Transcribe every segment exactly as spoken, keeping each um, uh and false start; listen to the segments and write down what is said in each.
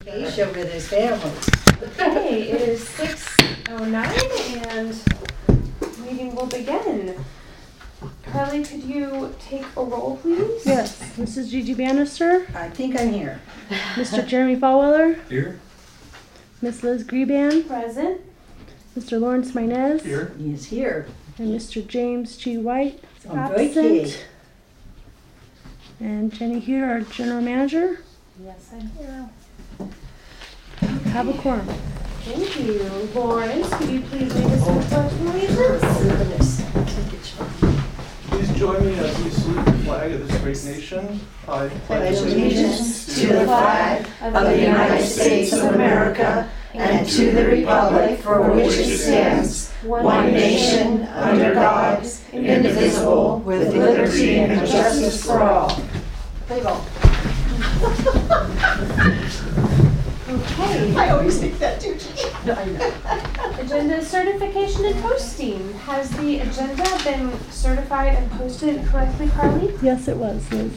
Asia with his family. Okay, it is six oh nine and meeting will begin. Carly, could you take a roll, please? Yes. Missus Gigi Bannister. I think I'm here. Mister Jeremy Fallweller. Here. Miss Liz Greban. Present. Mister Lawrence Minez. Here. He is here. And Mister James G. White. On Absent. vacay. And Jenny here, our general manager. Yes, I'm here. Have a quorum. Thank you. Lawrence, could you please lead us in the pledge of allegiance? Please join me as we salute the flag of this great nation. I Pledge allegiance to the flag of the United States of America and to the republic for which it stands, one nation, under God, indivisible, with liberty and justice for all. Play ball. Okay. I always think that too. Agenda certification and posting. Has the agenda been certified and posted correctly, Carly? Yes, it was, Liz.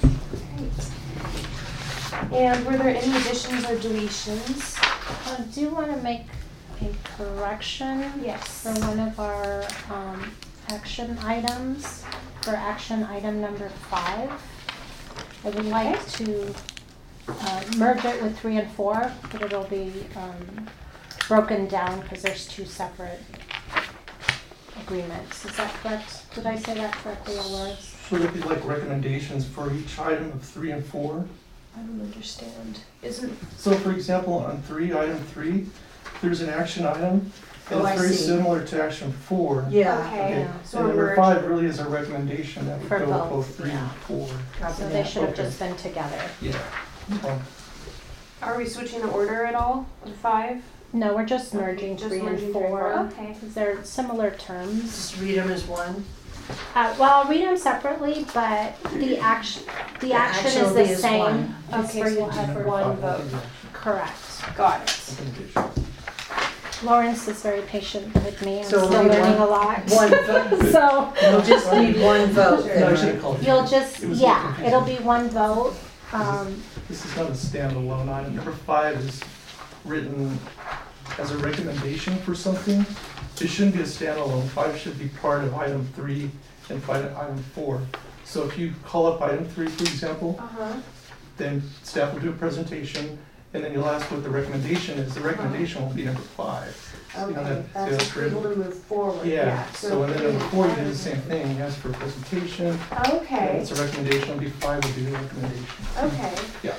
Great. And were there any additions or deletions? I do want to make a correction. Yes. For one of our um, action items, for action item number five. I would like Okay. to uh, merge it with three and four, but it'll be um, broken down because there's two separate agreements. Is that correct? Did I say that correctly in words? So it'd be like recommendations for each item of three and four. I don't understand. Isn't So for example, on three, item three, there's an action item, and Oh, I it's very see. similar to action four. Yeah. okay? Yeah. So And we're number merging. five really is a recommendation that we For go with both, both three yeah. and four. So they should have Okay. just been together. Yeah. Um, Are we switching the order at all of five? No, we're just merging Just three and merging three and four. Okay. Because they're similar terms. Just read them as one. Uh, well, I'll read them separately, but the action, the The action action is will the be as same. one. It's Okay, for so we'll each- have number one five, vote. okay, Correct. Got it. recommendation. Lawrence is very patient with me. I'm So still we learning want a lot. One vote. So We'll just need one vote. No, I should have called you. you'll just, It was a little yeah, confusing. it'll be one vote. Um, This is not a standalone item. Number five is written as a recommendation for something. It shouldn't be a standalone. Five should be part of item three and five, item four. So if you call up item three, for example, Uh-huh. then staff will do a presentation, and then you'll ask what the recommendation is. The recommendation will be number five. You know, Okay, that- that's that's approval to move forward. Yeah, so and then number four, you do the same thing. You ask for a presentation, and Okay, it's a recommendation. It'll be five will be the recommendation. okay.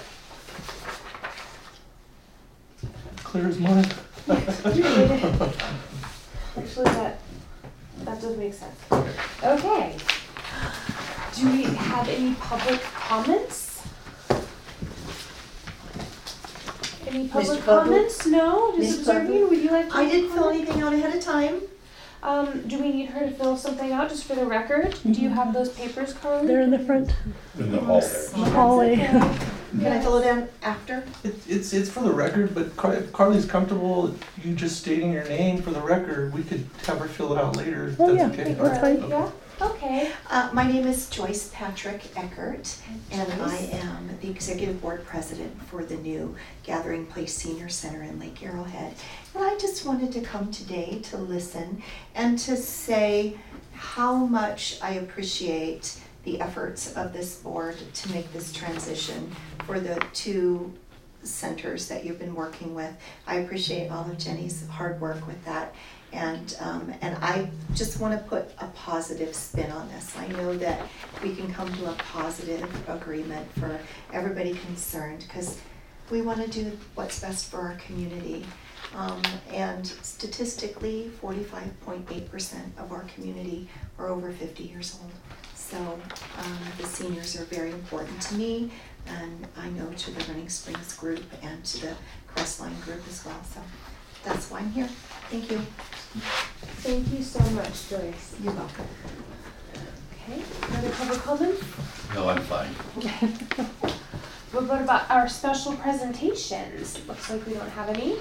Clear as mud. Actually, that, that does make sense. Okay. Do we have any public comments? Any public Public? comments? No? Just Mister observing? Public? Would you like to? I didn't fill comment? anything out ahead of time. Um, do we need her to fill something out just for the record? Do you have those papers, Carly? They're in the front In the hall there. the hallway. Can I fill it in after? It, it's, it's for the record, but Car- if Carly's comfortable, you just stating your name for the record, we could have her fill it out later, if Oh, that's yeah, okay. that's fine. Yeah, okay. Uh, my name is Joyce Patrick Eckert, and I am the Executive Board President for the new Gathering Place Senior Center in Lake Arrowhead. And I just wanted to come today to listen and to say how much I appreciate the efforts of this board to make this transition for the two centers that you've been working with. I appreciate all of Jenny's hard work with that. And um, and I just want to put a positive spin on this. I know that we can come to a positive agreement for everybody concerned because we want to do what's best for our community. Um, and statistically, forty-five point eight percent of our community are over fifty years old. So um, the seniors are very important to me, and I know to the Running Springs group and to the Crestline group as well. So that's why I'm here. Thank you. Thank you so much, Joyce. You're welcome. Okay, another public comment? No, I'm fine. What about our special presentations? Looks like we don't have any.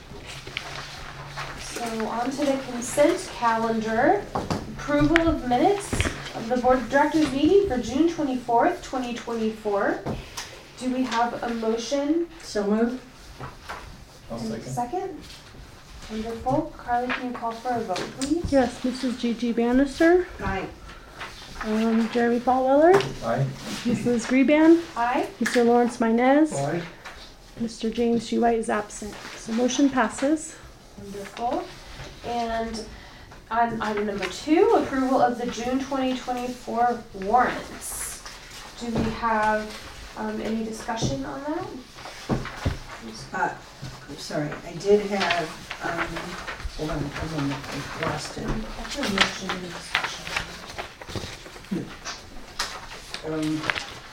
So on to the consent calendar. Approval of minutes of the Board of Directors meeting for June twenty-fourth, twenty twenty-four. Do we have a motion? So moved. I'll And second. Second? Wonderful. Carly, can you call for a vote, please? Yes, Missus Gigi Bannister, Aye. um, Jeremy Falweller, Aye. Miss Liz Greban, Aye. Mister Lawrence Minez, Aye. Mister James G. White is absent. So motion passes. Wonderful. And on item number two, approval of the June twenty twenty-four warrants. Do we have um, any discussion on that? Uh, I'm sorry, I did have, um, hold on, hold on, I lost it. That's a motion in discussion. Um,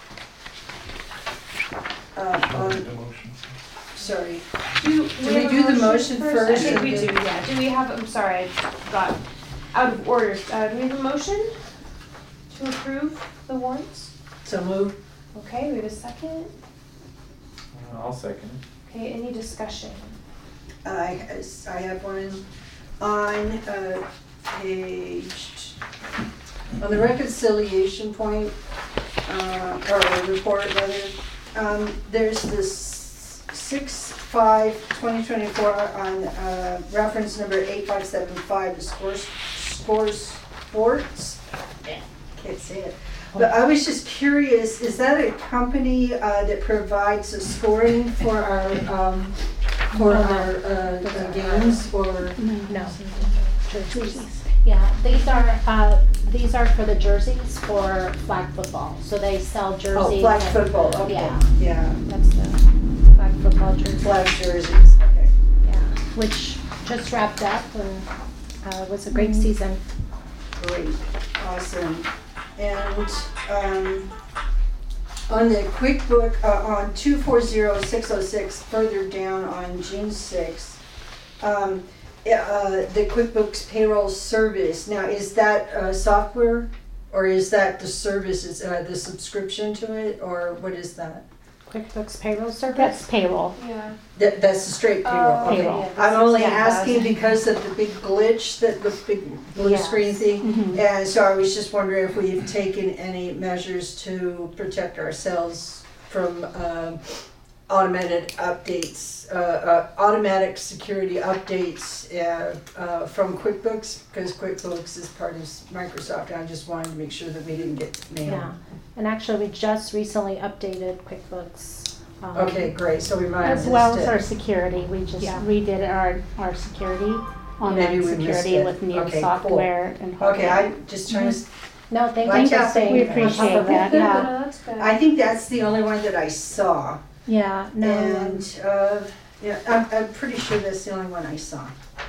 uh, I'll on, do the motion. sorry, Do, we have a do the motion I first think and we do, then- yeah. Do we have, I'm sorry, I got out of order. Uh, do we have a motion to approve the warrants? so move. Okay, we have a second. I'll second. Okay, any discussion? I, I have one on, uh, page, on the reconciliation point, uh, or report rather, um, there's this six, five, twenty twenty-four on, uh, reference number eight five seven five, the scores, scores sports. Can't say it. But I was just curious, is that a company, uh, that provides the scoring for our, um, for our, uh, uh, games, or? No. Jerseys. Yeah, these are, uh, these are for the jerseys for flag football. So they sell jerseys. Oh, flag and- football, okay, Yeah. yeah, That's the flag football jersey. flag jerseys, okay. Yeah, which just wrapped up and uh, was a great season. Great, awesome. And, um, on the QuickBook, uh, on two four zero six oh six, further down on June sixth, um, yeah, uh, the QuickBooks payroll service, now is that, uh, software? Or is that the service, is, uh, the subscription to it, or what is that? QuickBooks payroll service? That's payroll. Yeah. That, that's the straight payroll, Oh, okay. Payroll. yeah, I'm this only is- asking because of the big glitch, that the big blue Yes. screen thing. Mhm. And so I was just wondering if we've taken any measures to protect ourselves from um, automated updates, uh, uh, automatic security updates uh, uh, from QuickBooks, because QuickBooks is part of Microsoft. And I just wanted to make sure that we didn't get nailed. Yeah, and actually we just recently updated QuickBooks. um, Okay, great, so we might have As missed well as it. our security, we just Yeah. redid our, our security, Maybe online we missed security it. with new Okay, cool. software and hardware. Okay, I'm just trying to, No, thank Like you for that, staying we on top appreciate of that, it, No, yeah. no, that's good. I think that's the only one that I saw. Yeah, no, And, uh, yeah, I'm, I'm pretty sure that's the only one I saw.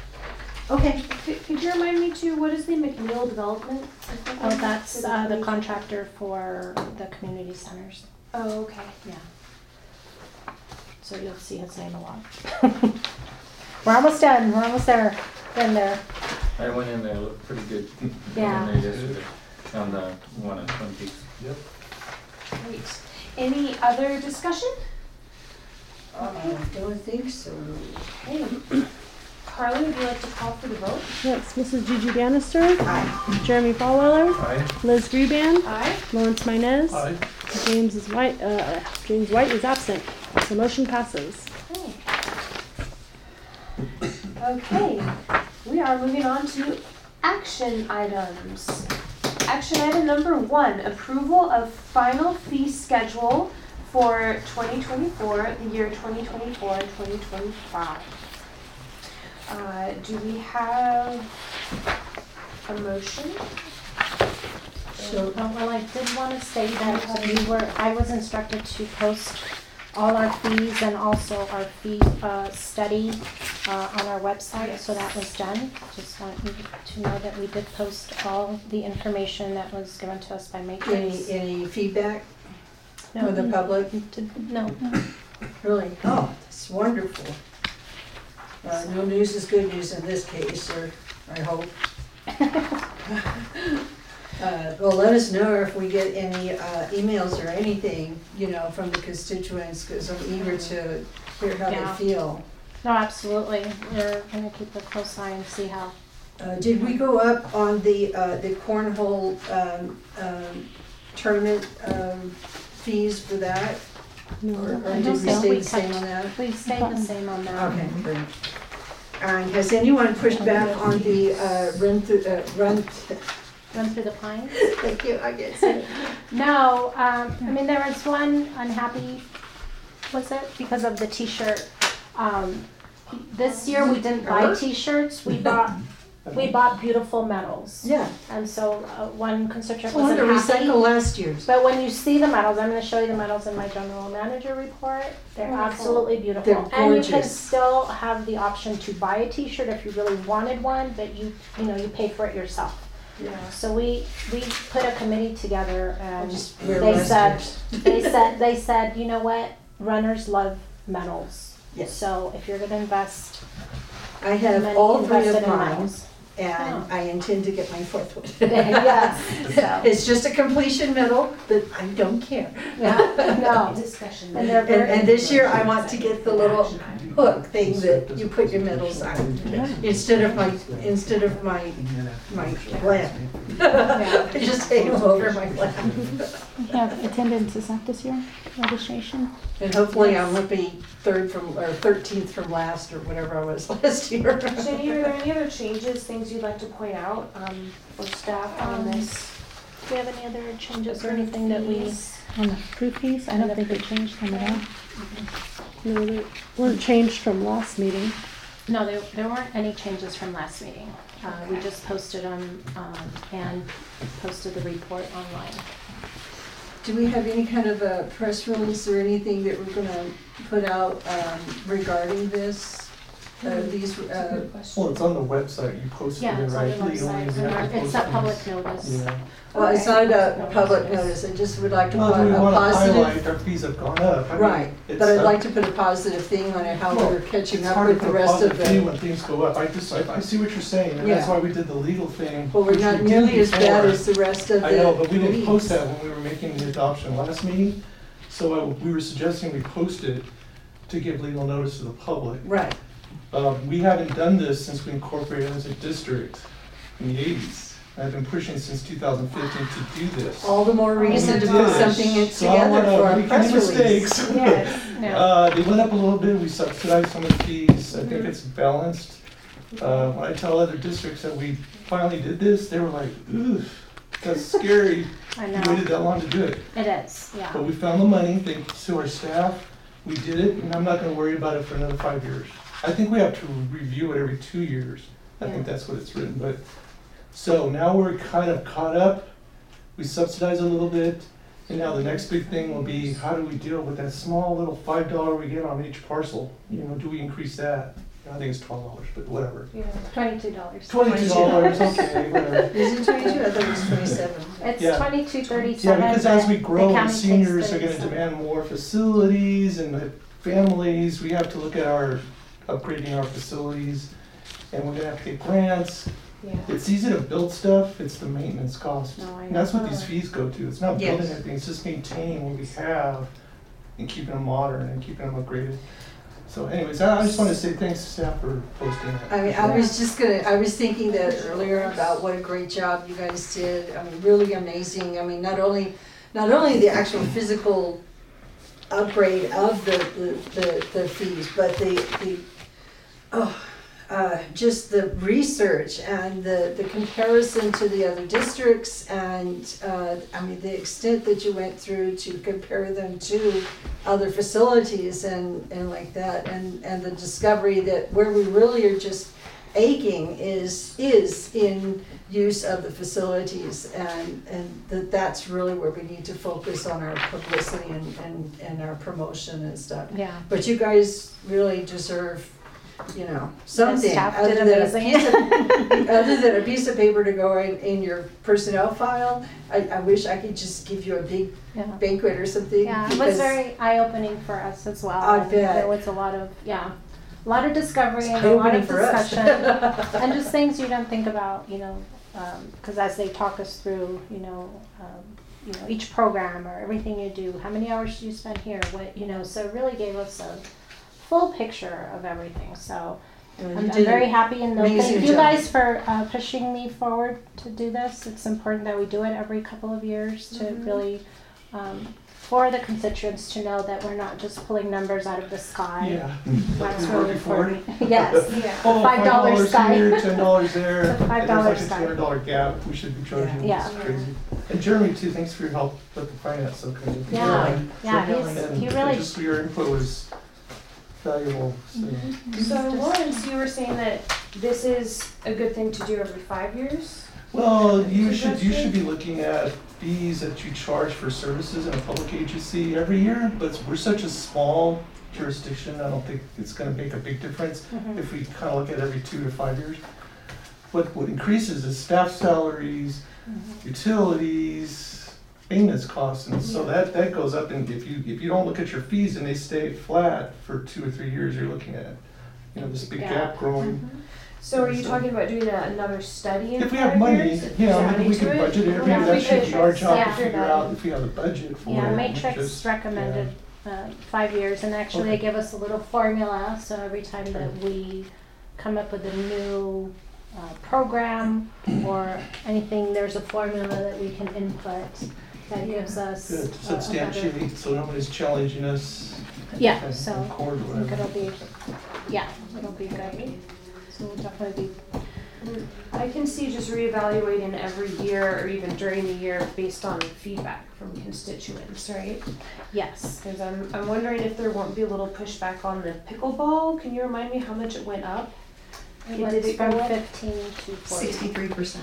Okay, Could, could you remind me too, what is the McNeil Development? oh, that's For the uh, the community- contractor for the community centers, Oh, okay. so you'll see his name a lot. We're almost done, we're almost there, been there. I went in there, it looked pretty good. Yeah. In there yesterday, on the one at Twin Peaks. Yep. Great. Any other discussion? I don't think so. Okay. Carly, would you like to call for the vote? Yes, Missus Gigi Bannister, Aye. Jeremy Falweller, Aye. Liz Greban, Aye. Lawrence Minez, Aye. James is White, uh, James White is absent. So motion passes. Okay. Okay, we are moving on to action items. Action item number one, approval of final fee schedule for twenty twenty-four, the year twenty twenty-four and twenty twenty-five. Uh, do we have a motion? So, Oh, well, I did want to say that uh, we were, I was instructed to post all our fees and also our fee uh, study uh, on our website, so that was done. Just want you to know that we did post all the information that was given to us by any, Matrix. any feedback No, from the public? No, Really? Oh, that's wonderful. Uh, no news is good news in this case, or I hope. Uh, well, let us know if we get any, uh, emails or anything, you know, from the constituents, because I'm eager to hear how Yeah. they feel. no, absolutely. We're gonna keep a close eye and see how. Uh, did we go up on the, uh, the cornhole, um, um, tournament, um, fees for that? No, Or, or I did don't we think stay we the same touched- on that? We stayed the same on that. Okay, great. And has anyone pushed back on the uh, run through, uh, run, Run through the pines? thank you, I get it. No, um, I mean, there was one unhappy, was it, because of the t-shirt. Um, this year we didn't buy t-shirts, we bought, we bought beautiful medals. Yeah, And so, uh, one constituent I wanted to wasn't happy. recycle last year's. But when you see the medals, I'm gonna show you the medals in my general manager report. They're Wonderful. absolutely beautiful. They're And you can gorgeous. still have the option to buy a t-shirt if you really wanted one, but you, you know, you pay for it yourself. Yeah. So we, we put a committee together and Just wear they said, rusters. they said, they said, you know what, runners love medals. Yes. So if you're gonna invest I have money, all three invest it of in mine, medals. and I intend to get my fourth one. Yes, so, It's just a completion medal, but I don't care. yeah, no. Discussion. And they're And, very, and this year I want to get the little hook thing that you put your medals on, instead of my, instead of my, my lap. Yeah. I just take them over my lap. We have attendance, is that this year, registration? And hopefully I won't be third from, or thirteenth from last, or whatever I was last year. Jenny, are there any other changes, things you'd like to point out, um, for staff on Um, this? do we have any other changes or anything that we? On the proof fees, I don't think we changed them at all. No, they weren't changed from last meeting. No, there, there weren't any changes from last meeting. Uh, we just posted them, um, and posted the report online. Do we have any kind of a press release or anything that we're gonna put out um, regarding this? Uh, These, uh, Well, it's on the website, you posted Yeah, it, it's on right? the Legally, website, you and our- have to it's post a it. public notice. Yeah. well, it's not a public notice, I just would like to Well, put we a want to positive. highlight our fees have gone up. I mean, Right, it's but I'd a- like to put a positive thing on it, how Well, we're catching It's up hard to with the put a rest of positive fee the. when things go up. I just, I, I see what you're saying, and that's Yeah. why we did the legal thing. Well, we're which not we did nearly as bad before. as the rest of the. I know, but we didn't leagues. post that when we were making the adoption last meeting. So I- we were suggesting we post it to give legal notice to the public. Right, Um, we haven't done this since we incorporated as a district in the eighties. I've been pushing since two thousand fifteen to do this. all the more reason We to did put this, something in so I don't together for wanna our make press any release. mistakes. Yes, no. Uh, they went up a little bit, we subsidized some of the fees, I think it's balanced. Uh, when I tell other districts that we finally did this, they were like, ooh, that's scary. I We know, waited that long to do it. it is, yeah. But we found the money, thanks to our staff, we did it, and I'm not gonna worry about it for another five years. I think we have to review it every two years, I think Yeah. that's what it's written, but, so now we're kind of caught up, we subsidize a little bit, and now the next big thing will be, how do we deal with that small little five dollar we get on each parcel? You know, do we increase that? I think it's twelve dollars, but whatever. Yeah. Twenty-two dollars. Twenty-two dollars, okay, whatever. Is it twenty-two? I thought it was twenty-seven. It's Yeah. twenty-two Yeah, thirty-seven. because as we but grow, the the county takes seniors are gonna thirty-seven. demand more facilities and the families, we have to look at our, upgrading our facilities, and we're gonna have to get grants. Yeah. It's easy to build stuff, it's the maintenance cost. No, I And that's what know. these fees go to, it's not building Yes. anything, it's just maintaining what we have and keeping them modern and keeping them upgraded. So anyways, I I just wanna say thanks to staff for posting that. I mean, I was just gonna, I was thinking that earlier about what a great job you guys did. I mean, really amazing. I mean, not only, not only the actual physical upgrade of the, the, the, the fees, but the, the, oh, uh, just the research and the, the comparison to the other districts and, uh, I mean, the extent that you went through to compare them to other facilities and, and like that, and, and the discovery that where we really are just aching is, is in use of the facilities, and, and that that's really where we need to focus on our publicity and, and, and our promotion and stuff. Yeah. But you guys really deserve, you know, something staff other did than a amazing. piece of, other than a piece of paper to go in, in your personnel file. I, I wish I could just give you a big Yeah. banquet or something. Yeah, it was because- very eye-opening for us as well. I and bet. There was a lot of, yeah, a lot of discovery It's and a lot eye-opening of for us. discussion. And just things you don't think about, you know, because as they talk us through, you know, um, you know, each program or everything you do, how many hours do you spend here, what, you know, so it really gave us a full picture of everything, so. And you I'm, I'm did very a- happy and no, amazing thank you job. guys for uh, pushing me forward to do this. It's important that we do it every couple of years to Mhm. really um, for the constituents to know that we're not just pulling numbers out of the sky. Yeah. That's We've really worked before. important. Yes. Yeah. Oh, Five dollars sky. here, ten dollars there. The five and dollar There's like a sky. two hundred dollar gap we should be charging. Yeah. It's crazy. And Jeremy too, thanks for your help with the finance subcommittee. Yeah, yeah, Sure, he's- and he really- Just your input was valuable, so. So Lawrence, you were saying that this is a good thing to do every five years? Well, you should, you should be looking at fees that you charge for services in a public agency every year, but we're such a small jurisdiction, I don't think it's gonna make a big difference Mhm. if we kind of look at every two to five years. What, what increases is staff salaries, utilities, maintenance costs, and so that, that goes up, and if you, if you don't look at your fees and they stay flat for two or three years, you're looking at, you know, this big Yeah. gap growing. So are you talking about doing a, another study in If we five have money, years? you know, Is there maybe we money can to it? budget it every Yeah, year, we that should could be our job to factor figure that out in. if we have a budget for it. Yeah, and Matrix just- recommended uh, five years, and actually they Okay. give us a little formula, so every time that we come up with a new uh, program or anything, there's a formula that we can input that gives us. Good, a- a better- substantiate, so nobody's challenging us. Yeah, in- so in court or I think it'll whatever. be, yeah, it'll be good. So we'll definitely be, I can see just reevaluating every year or even during the year based on feedback from constituents, right? yes. Because I'm, I'm wondering if there won't be a little pushback on the pickleball. Can you remind me how much it went up? It Did went it go from up? fifteen to forty. Sixty-three percent.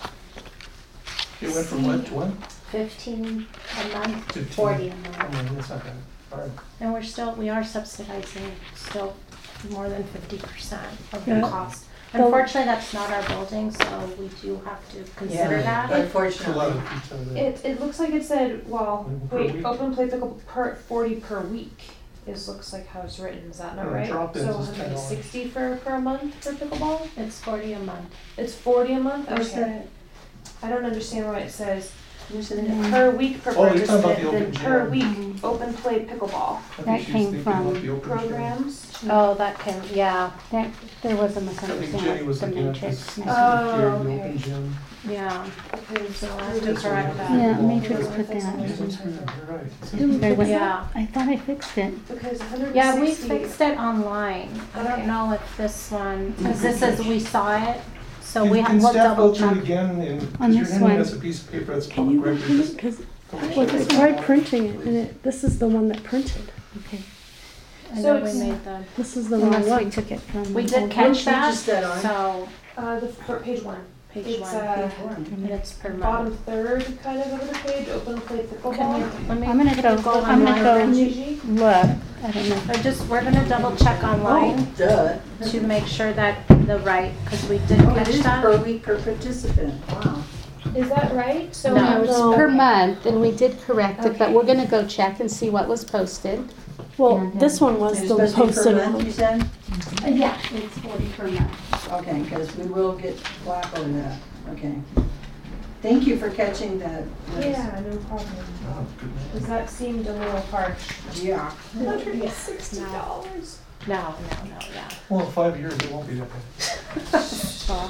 It went from what to what? Fifteen a month to Fifteen. forty a Oh, month. no, that's not bad. All right. And we're still, we are subsidizing still more than fifty percent of the Yeah. cost. So- Unfortunately, that's not our building, so we do have to consider Yeah. that. It's a lot Unfortunately. of pizza there. It, it looks like it said, well, Per wait, week? open play pickle per, forty per week is, looks like how it's written. Is that not And right? drop-ins So is one ten hundred dollars. sixty for, per month for pickleball? It's forty a month. It's forty a month? Where's Okay. I don't understand why it says Mm. per week per Oh, you're talking about participant, the then open per gym. week open play pickleball I think That she's came thinking about from the open gym. programs. Oh, that can, yeah, That, there was a I think Jenny misunderstanding was with the looking at matrix. this. Oh, here, the okay. open gym. yeah. Okay, so I have to That's correct what that. Yeah, Well, matrix put Yeah, that. that's weird, you're right. Didn't fix it? Yeah. I thought I fixed it. Because one hundred sixty. Yeah, we fixed it online. I don't Okay. know if this one, because this is, we saw it, so Can- we have, Can we'll staff double go through it check. again, and, On because you're this handing one. us a piece of paper that's Can you public go record, through it? just Cause, double well, check I it. tried printing it and it, this is the one that printed. Okay. I So know we it's- made the, This is the wrong unless we one. took it from. We the did old catch Which page that, is that on? so, Uh, the, fir- page one. page It's, one, uh, and it's per month. bottom third kind of of the page, open play Can pickleball. we, let me. I'm gonna go, go I'm gonna online, go Gigi? look. I don't know. I just, we're gonna double check online Oh, duh. to make sure that the right, because we did Oh, it catch is that. per week per participant, wow. Is that right? So No, we No, it's will- per month, and we did correct it, but Okay. we're gonna go check and see what was posted. Well, this one was It's the supposed to be per posted month, one. you said? Yeah, it's forty per month. Okay, because we will get whack over that, okay. Thank you for catching that. Liz. Yeah, no problem. Oh, good man. Because that seemed a little harsh. Yeah. one hundred sixty dollars. No, no, no, yeah. Well, in five years, it won't be that bad. Stop.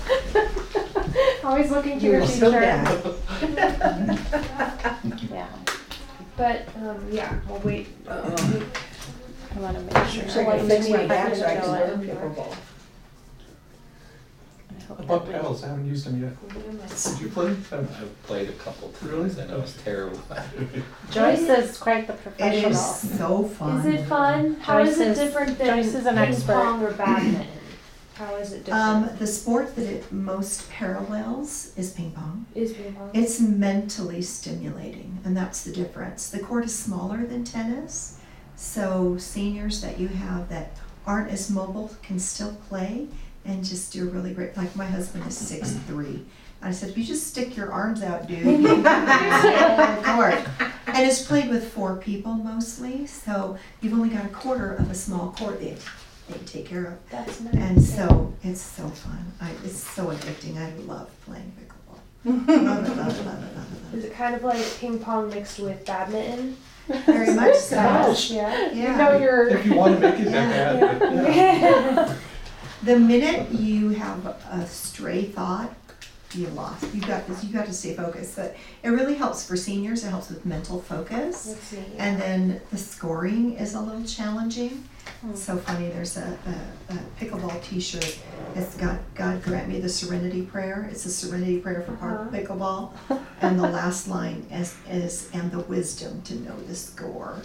Always looking to You your were so future. bad. Yeah, But, um, yeah, we'll wait. Uh-oh. I wanna make sure. So I Let can me fix see my if I back can so I show can it. learn pickleball. I hope I that bought we- paddles, I haven't used them yet. Did you play? Um, I've played a couple Really? times and it was terrible. Joyce is quite the It professional. is so fun. Is it fun? How is Joyce it is- different than Joyce is an ping expert. pong or badminton? How is it different? Um, the sport that it most parallels is ping pong. Is ping pong? It's mentally stimulating, and that's the difference. The court is smaller than tennis, so seniors that you have that aren't as mobile can still play and just do really great. Like my husband is six three. I said, if you just stick your arms out, dude, you can the court. And it's played with four people mostly, so you've only got a quarter of a small court they, they take care of. That's nice. And so it's so fun. I, it's so addicting. I love playing pickleball. Love it, love it, love it, love it, love Is it kind of like ping pong mixed with badminton? it. Very much so. Gosh, yeah. Yeah. you're. If you want to make it that bad, but yeah. The minute you have a stray thought, be lost. You've got this, you've got to stay focused. But it really helps for seniors. It helps with mental focus. Let's see. And then the scoring is a little challenging. Hmm. So funny, there's a, a, a pickleball t-shirt. It's got, God grant me the serenity prayer. It's a serenity prayer for park Uh-huh. pickleball. And the last line is, is, and the wisdom to know the score.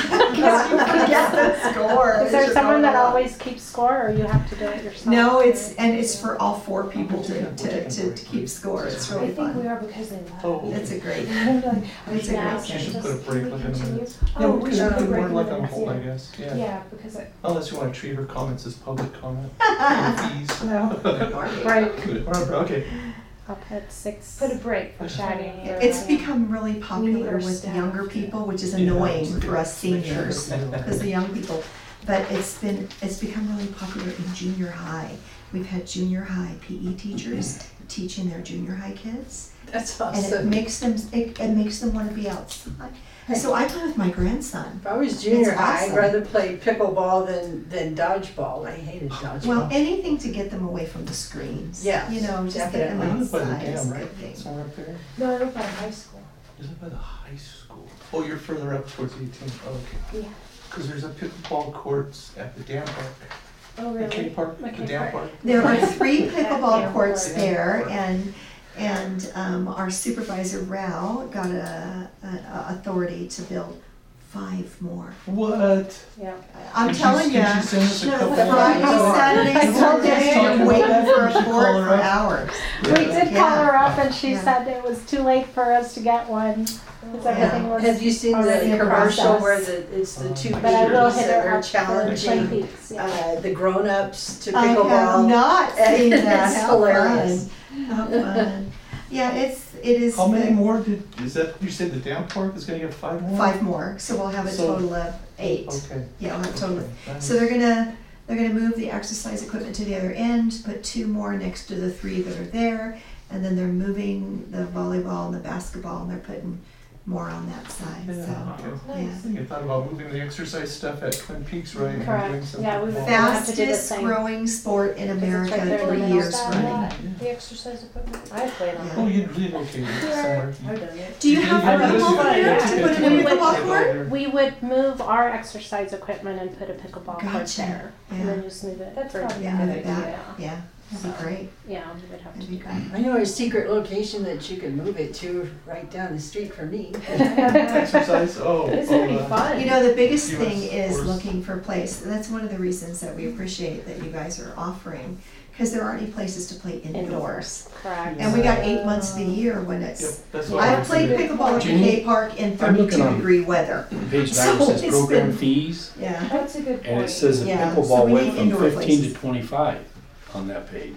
Get the score. Is there It's someone that all- always keeps score, or you have to do it yourself? No, it's, and it's for all four people to, to, to, to keep score. It's I really think we fun. are because they love. Oh, It's a great, I'm like, it's a now, great You should game. put a break Can we within a continue? minute. Oh, Yeah, we because should we put a can break word like on minutes, hold, I yeah. guess, yeah. Yeah, because I, Unless you want to treat her comments as public comment. Fees. No. Right. Or- Okay. I'll put six. put a break for chatting. for- It's become really We need popular our with staff. younger people, which is Yeah. annoying for us Make sure seniors, that we don't- because the young people, but it's been, it's become really popular in junior high. We've had junior high P E teachers teaching their junior high kids, That's and it awesome. makes them, it, it makes them want to be outside. So I play with my grandson. If I was junior It's high, I'd awesome. rather play pickleball than, than dodgeball. I hated dodgeball. Well, anything to get them away from the screens. Yeah, You know, just get them definitely. You live by the outside is dam, a right? good thing. Somewhere up there? No, I live by high school. Is it by the high school? Oh, you're further up towards eighteen, okay. Yeah. Because there's a pickleball courts at the dam park. Oh, McKay really? Park, the McKay dam Park. park. There are three pickleball Yeah. courts there, and, and um, our supervisor, Rao, got a, a, a authority to build five more. What? Yeah. I'm Can she- telling you, Can she send us a couple? Friday, more? Saturday, Sunday, I'm waiting for a We should court call her for up. hours. We did Yeah. call her up and she Yeah. said it was too late for us to get one, because Yeah. everything was. Have you seen already the in commercial process. where the, it's the two But I will leaders hit that her are up for Twin challenging Peaks, yeah. uh, the grown-ups to I have pickleball? not seen that. It's How hilarious. fun. How fun. Yeah, it's, it is. How many more did, is that, you said the dam park is gonna get five more? Five more, so we'll have a So- total of eight. Okay. Yeah, we'll have a total of Nice. So they're gonna, they're gonna move the exercise equipment to the other end, put two more next to the three that are there, and then they're moving the volleyball and the basketball, and they're putting more on that side, Yeah, so. okay. Yeah. I think I thought about moving the exercise stuff at Twin Peaks, right? and Correct. doing some Yeah, we pickleball. would have to do the Fastest same. growing sport in it's America right there in for the middle. years Is that running. not the exercise equipment? I played on Yeah. Oh, you'd relocate it somewhere. I've done it. Do you have Yeah, a that's pickleball good. there to put in a Yeah. pickleball court? We would move our exercise equipment and put a pickleball court Gotcha. there, and Yeah. then just move it. That's for- probably Yeah, a move good it back. idea. Yeah, that'd be great, Yeah, we would have to that'd do be that. great. I know a secret location that you could move it to right down the street from me. Exercise, oh. It's oh, gonna be uh, fun. You know, the biggest U S thing is force. looking for a place. That's one of the reasons that we appreciate that you guys are offering, because there aren't any places to play indoors. Indoors, correct. And we got eight months of the year when Yep, it's, that's what I I've was played thinking. pickleball at Jeannie, K Park in I'm looking thirty-two on- degree weather. Page So nine, it says it's program been- fees, Yeah, That's a good point. and it says the Yeah, so pickleball we went need from indoor fifteen places. to twenty-five on that page.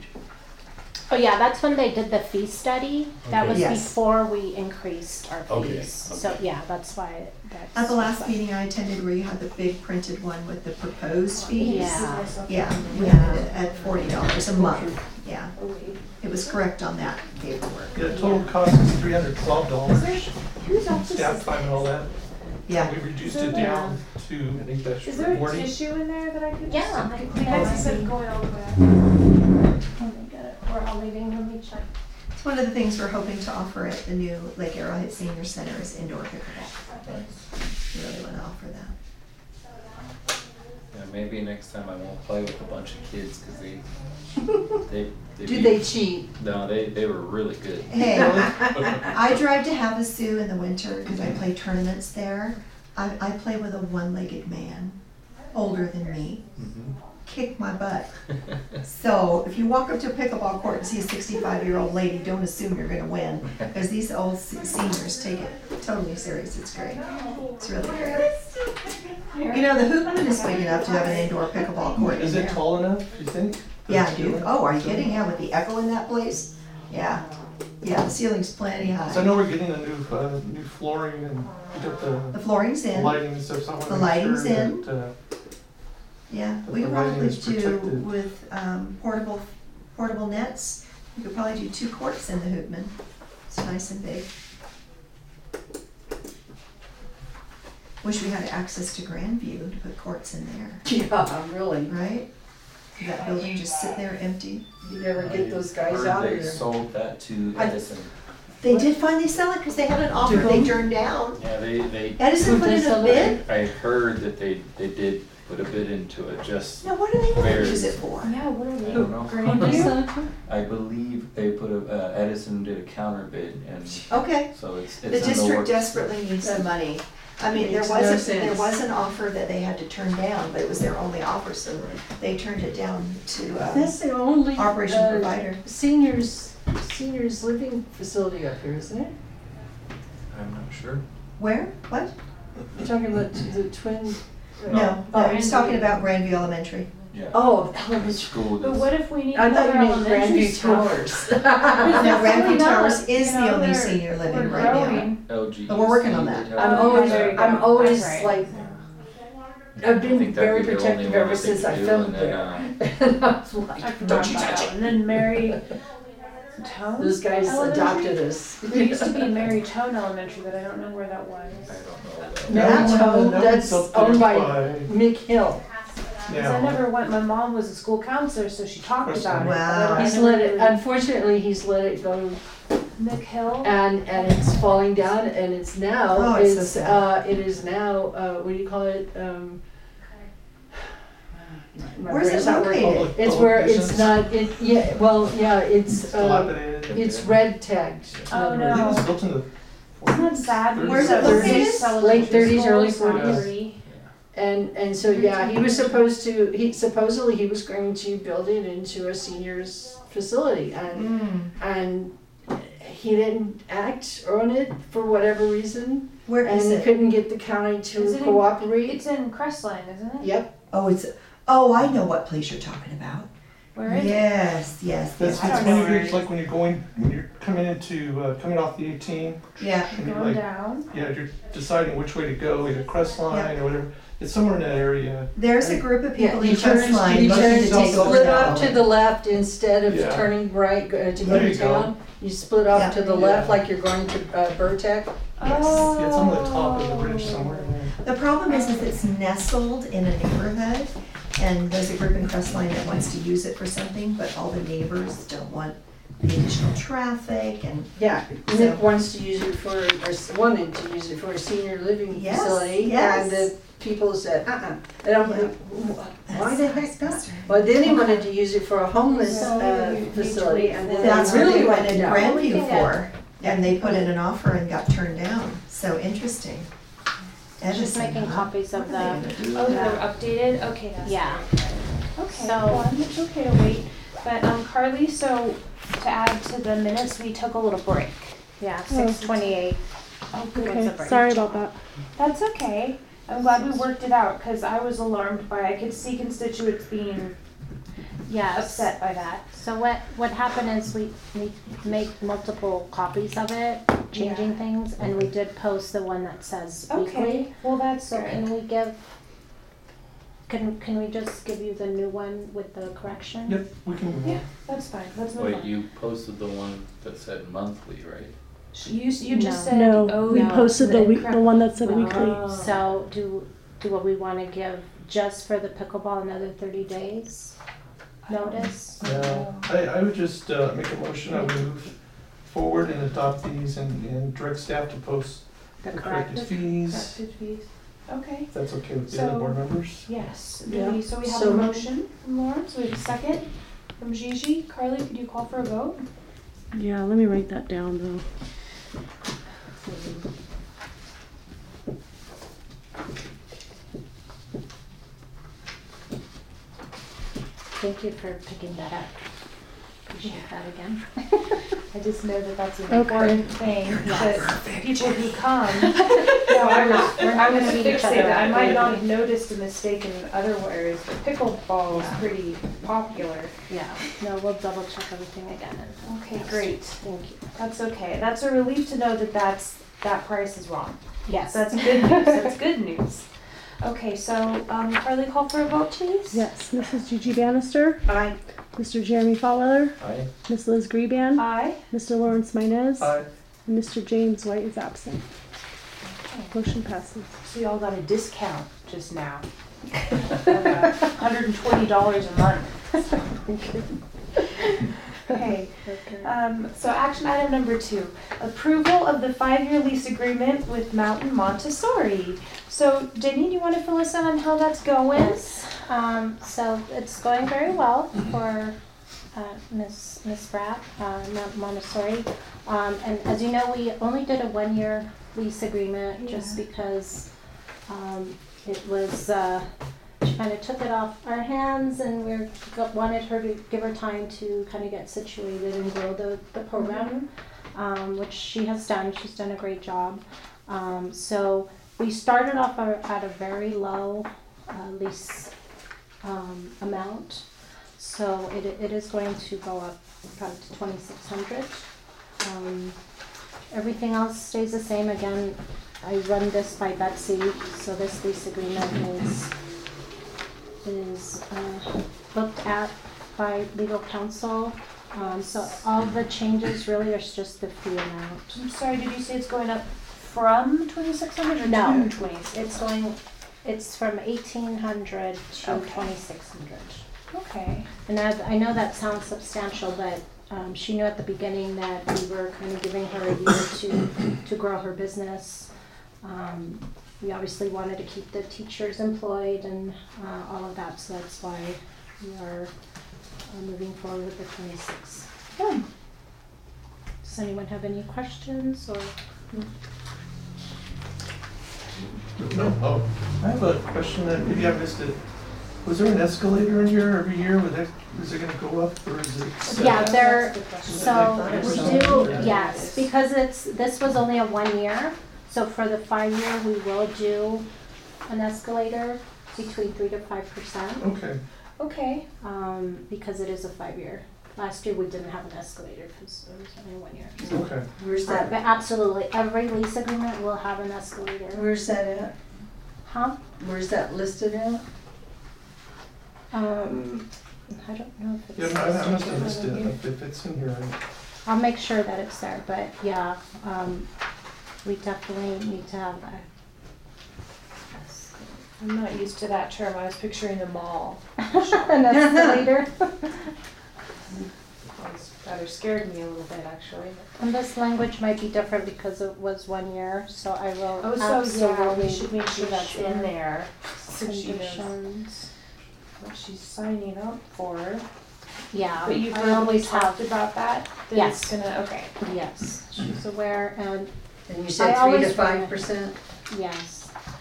Oh, yeah, that's when they did the fee study. That Okay. was Yes. before we increased our Okay, fees. So, okay. yeah, that's why that's. at the last why- meeting I attended where you had the big printed one with the proposed fees. Yeah. Yeah, we had it at forty dollars a month, yeah. Oh, wait. It was correct on that paperwork. Yeah, the total cost is three hundred twelve dollars. Is there, who's office Staff is time and all that. Yeah, We reduced Is it there- down to, I think that's Is there a forty. tissue in there that I could just? Yeah. Kleenex instead of going all the way up. Let me get it. We're all leaving. Let me check. it's one of the things we're hoping to offer at the new Lake Arrowhead Senior Center is indoor pickleball. We really want to offer that. Yeah, maybe next time I won't play with a bunch of kids, cause they, they, they. Do beat- they cheat? No, they, they were really good. Hey, I drive to Havasu in the winter because I play tournaments there. I, I play with a one-legged man, older than me, Mhm. kick my butt. So if you walk up to a pickleball court and see a sixty-five-year-old lady, don't assume you're gonna win, because these old se- seniors take it totally serious. It's great. It's really great. You know, the Hoopman is big enough to have an indoor pickleball court in Is it there. tall enough, you think? Yeah, dude. Oh, are you kidding? Yeah, with the echo in that place? Yeah. Yeah, the ceiling's plenty So I high. know we're getting a new, uh, new flooring and we got The the flooring's in. lighting and stuff, so I wanna The make lighting's sure in. that, uh, Yeah, That we the could lighting probably is do protected. with um, portable, portable nets. We could probably do two courts in the Hoopman. It's nice and big. Wish we had access to Grandview to put courts in there, Yeah, really. right? Does that building just sit there empty? You never get those guys Heard out of They there. sold that to I- Edison. They did finally sell it because they had an offer they turned down. Yeah, they, they, Edison put in a bid? I heard that they, they did put a bid into it, just, Now, what do they want to Very- use it for? Yeah, what are I they? don't know. Grandview? I believe they put a, uh, Edison did a counter bid and Okay, so it's, it's in the the district works. desperately needs the money. I mean, there Makes no was, a- there sense. was an offer that they had to turn down, but it was their only offer, so they turned it down to, uh, That's the only, operation uh, provider. seniors, seniors living facility up here, isn't it? I'm not sure. Where? What? You're talking about the twin. No, no, Oh, I was talking about Grandview Elementary. Yeah. Oh, elementary. School But is, what if we need I thought another you meant elementary Grandview school? Towers. No, Definitely Grandview not. Towers is You the know, only they're- senior living we're right now. growing. L G. But we're working on that. I'm Oh, always, there you go. I'm always That's right. like, I've I been think that'd very be the only protective one ever I think since to I do, filmed and then, there. uh, And I was I like, forgot Don't you about touch that it. one. And then Mary Tone? those guys Elementary? adopted us. There used to be Mary Tone Elementary, but I don't know where that was. I don't know. Mary That one, Tone, that that's one's up there owned by by- Mick Hill. Because I never went, my mom was a school counselor, so she talked Of course about it. but Wow. I He's never let it, really- unfortunately, he's let it go Nick Hill? and, and it's falling down and it's now, Oh, it's so it's, sad. uh, it is now, uh, what do you call it, um. my Where's brain's it not working. located? Public- It's public where it's nuisance. not, it, yeah, well, yeah, it's, uh, Dilapidated. it's red tagged. Oh, I think it no. was built in the. Isn't that sad? Where's So it there's located? this Late elementary thirties, school, early South forties. Three. And, and so, yeah, he was supposed to, he, supposedly he was going to build it into a seniors facility and, Mm. and he didn't act on it for whatever reason. Where And is he it? couldn't get the county Is to it in- cooperate. It's in Crestline, isn't it? Yep, Oh, it's, oh, I know what place you're talking about. Where is it? Yes, yes, That's, yes. I that's don't know when where you, it it's like when you're going, when you're coming into, uh, coming off the eighteen, Yeah, and you're Going like, down? yeah, you're deciding which way to go, either Crestline or whatever. It's somewhere in that area. there's a group of yeah, people he in turns, Crestline he looking turns, to take over split that off to building. the left instead of Yeah. turning right uh, to go There to you go. town. You split off Yeah. to the Yeah. left like you're going to uh, Burtech. Yes. Oh. Yeah, it's on the top of the bridge somewhere in there. The problem is, is it's nestled in a neighborhood, and there's a group in Crestline that wants to use it for something, but all the neighbors don't want the additional traffic and, Yeah, So- Nick wants to use it for, or s- wanted to use it for a senior living Yes, facility. yes. And the people said, uh-uh. And I'm like, "Wh- why the heck not? That's- Well, then he wanted to use it for a homeless So uh, you need to facility wait and for- then that's they what really they went rented down. Grandview for. And they put in an offer and got turned down, so interesting. Just Edison, making huh? copies What of are they the, gonna do? Oh, they're updated? Okay, that's Yeah. great. Okay, So- well, it's okay to wait. But, um, Carly, so to add to the minutes, we took a little break. yeah, six twenty-eight. Oh, good. Okay, sorry about that. That's okay. I'm glad we worked it out, because I was alarmed by, I could see constituents being Yes. upset by that. So what, what happened is we, we made multiple copies of it, changing Yeah. things, and we did post the one that says weekly. Okay, well, that's So good. can we give, can, can we just give you the new one with the correction? Yep, we can, Yeah, that's fine. Let's move Wait, on. you posted the one that said monthly, right? You, you just No. said, No, oh, we no, posted the the week, correct- the one that said Oh. weekly. So do, do what we wanna give just for the pickleball another thirty days notice? yeah, I, I would just, uh, make a motion, I would move forward and adopt these and, and direct staff to post The the corrected corrected? fees. corrected fees. Okay, If that's okay with the other So- board members. yes. Yeah. Do we, so we have So a moved. motion from Lawrence, we have a second from Gigi. Carly, could you call for a vote? Yeah, let me write that down though. Thank you for picking that up. Appreciate that again. I just know that that's an Okay. important thing, Yes. that people who come, no, I was, We're I not was gonna beat each fixated, other I up. might not have noticed a mistake in other areas, but pickleball is pretty popular. Yeah, no, we'll double check everything again. and- Okay, great, Thank you. that's okay, that's a relief to know that that's, that price is wrong. Yes. That's good news, that's good news. Okay, so, um, Carly, call for a vote, please? Yes, Missus Gigi Bannister, Aye. Mister Jeremy Fowler, Aye. Miss Liz Greban, Aye. Mister Lawrence Minez, Aye. and Mister James White is absent. Motion passes. So y'all got a discount just now. Hundred and twenty dollars a month. Okay, um, so action item number two, approval of the five-year lease agreement with Mountain Montessori. So Jenny, do you want to fill us in on how that's going? Yes, um, so it's going very well for uh, Miss Miss Bratt, uh, Mountain Montessori. Um, and as you know, we only did a one-year lease agreement just because um, it was, uh, she kind of took it off our hands, and we wanted her to give her time to kind of get situated and grow the, the program, um, which she has done. She's done a great job. Um, so we started off our, at a very low uh, lease um, amount. So it, it is going to go up probably to twenty-six hundred. Um, everything else stays the same. Again, I run this by Betsy, so this lease agreement is is uh, looked at by legal counsel. Um, so all the changes really are just the fee amount. I'm sorry, did you say it's going up from twenty-six hundred or No, to twenty-six? it's going, it's from eighteen hundred to Okay. twenty-six hundred. Okay. And I, I know that sounds substantial, but um, she knew at the beginning that we were kind of giving her a year to, to grow her business. Um, we obviously wanted to keep the teachers employed and uh, all of that, so that's why we are uh, moving forward with the twenty-six. Good. Does anyone have any questions or? No, oh, I have a question that maybe I missed it. Was there an escalator in here every year? With it, is it gonna go up or is it set? Yeah, there, Is it so like five we percent? do, Yeah. yes, because it's, this was only a one year, so for the five year, we will do an escalator between three to five percent, Okay, Okay. um, because it is a five year. Last year, we didn't have an escalator because it was only one year. okay. Where's Uh, that, But absolutely, every lease agreement will have an escalator. where's that at? Huh? Where's that listed at? Um, I don't know if Yeah, it's. no, I I must have listed missed on it, here. if it's in here. I- I'll make sure that it's there, but yeah, um, we definitely need to have that. I'm not used to that term. I was picturing the mall. An escalator. That scared me a little bit, actually. And this language might be different because it was one year, so I will Oh, so yeah, absolutely we should make sure be that's in sure. there. So she knows Conditions. what she's signing up for. Yeah, But you've I verbally always talked have, about that? That Yes. it's gonna, okay. yes, she's aware, and And you I said three to always five wanna- percent? yes.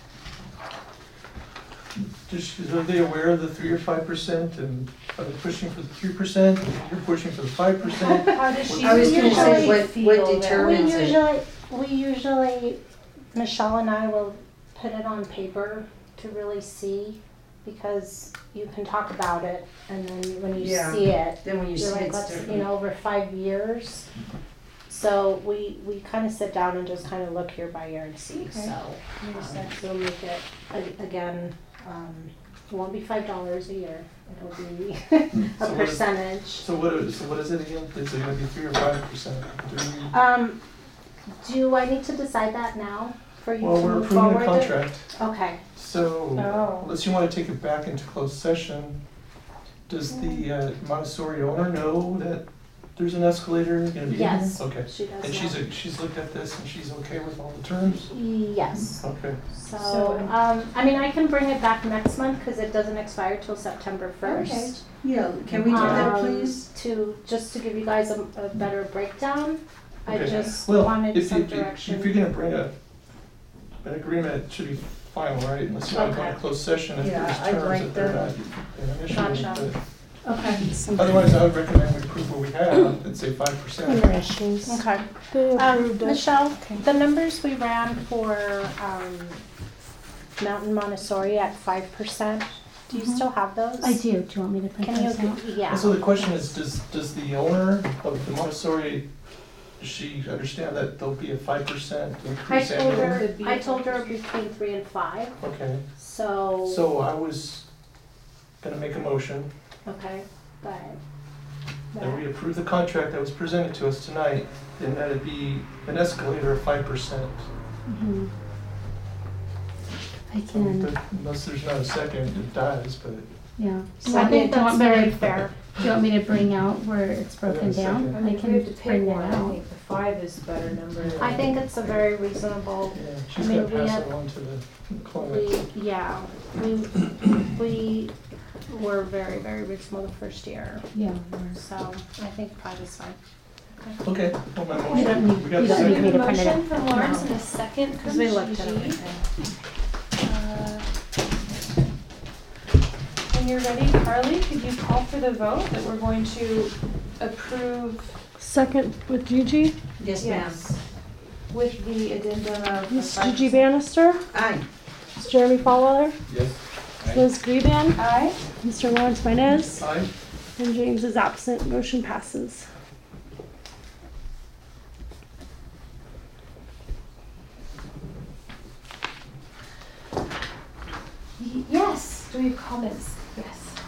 Just, are they aware of the three or five percent and are they pushing for the three percent? You're pushing for the five percent? How does she I was gonna say, usually what- feel what that- We determines it? usually, we usually, Michelle and I will put it on paper to really see, because you can talk about it, and then when you Yeah. see it, Then when you you're see like, it's let's, you different. know, over five years. So we, we kind of sit down and just kind of look year by year and see, Okay. so. um, We'll make it, a- again, um, it won't be five dollars a year, it'll be So a what is- percentage. So what is, so what is it again? Is it gonna be three or five percent? Um, do I need to decide that now for you Well, to we're move approving forward? the contract, Okay, so Oh. unless you wanna take it back into closed session, does the uh, Montessori owner know that there's an escalator gonna be in here? Yes. Okay. she does And she's, know. a- she's looked at this and she's okay with all the terms? Yes, Okay. so, So- um, I mean, I can bring it back next month, cause it doesn't expire till September first. Okay. Yeah, can we do that, Um, please? To, just to give you guys a, a better breakdown, I Okay. just Well, wanted if some you, if direction. if you're gonna bring a, an agreement, it should be final, right? Unless you wanna go Okay. into closed session if Yeah, there's I'd terms like that they're that. not an issue. Gotcha. but- Okay, Otherwise, I would recommend we approve what we have and say five percent. Under issues. okay. Who Um, approved it? Michelle, the numbers we ran for, um, Mountain Montessori at five percent, do you Mhm. still have those? I do. Do you want me to print Can those you, out? yeah. And so the question is, does, does the owner of the Montessori, does she understand that there'll be a five percent I increase told annually? her, Could be I a told her between three and five, Okay, so, so I was gonna make a motion okay, but. that we approve the contract that was presented to us tonight, and that it be an escalator of five percent. Mhm. I can, Unless there's not a second, it dies, but Yeah. So I think that's very fair. Do you want me to bring out where it's broken down? I mean, I if we have to can bring pick that one, I out. think the five is a better number. I think it's a very reasonable, Yeah, I she's mean, gonna we pass have, it on to the client. we, yeah, we, we were very, very reasonable the first year. Yeah. So I think five is fine. Okay, well, my You motion, don't need, we got you the don't need second. me to print it Motion out. from Lawrence No. and a second from Because we looked at Gigi. everything. Uh, When you're ready, Carly, could you call for the vote that we're going to approve? Second with Gigi. Yes, ma'am. Yes. With the addendum of. the Miss five Gigi percent. Bannister. Aye. Miss Jeremy Fallweather. Yes. Liz Greeban. Aye. Mister Lawrence Inez. Aye. And James is absent. Motion passes. Y- Yes, do we have comments? Yes.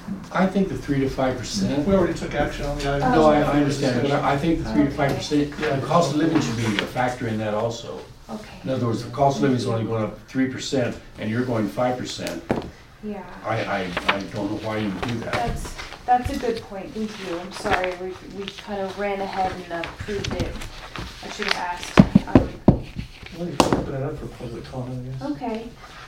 I think the three to five percent. We already took action on the item. No, I, I understand, but I I think the three to Okay. five percent, the cost of living should be a factor in that also. In Okay, other words, the cost of living is only going up three percent and you're going five percent. yeah. I, I, I don't know why you would do that. That's, that's a good point, thank you. I'm sorry, we, we kind of ran ahead and approved it. I should have asked. Um, Well, you can open it up for public comment, I guess. Okay.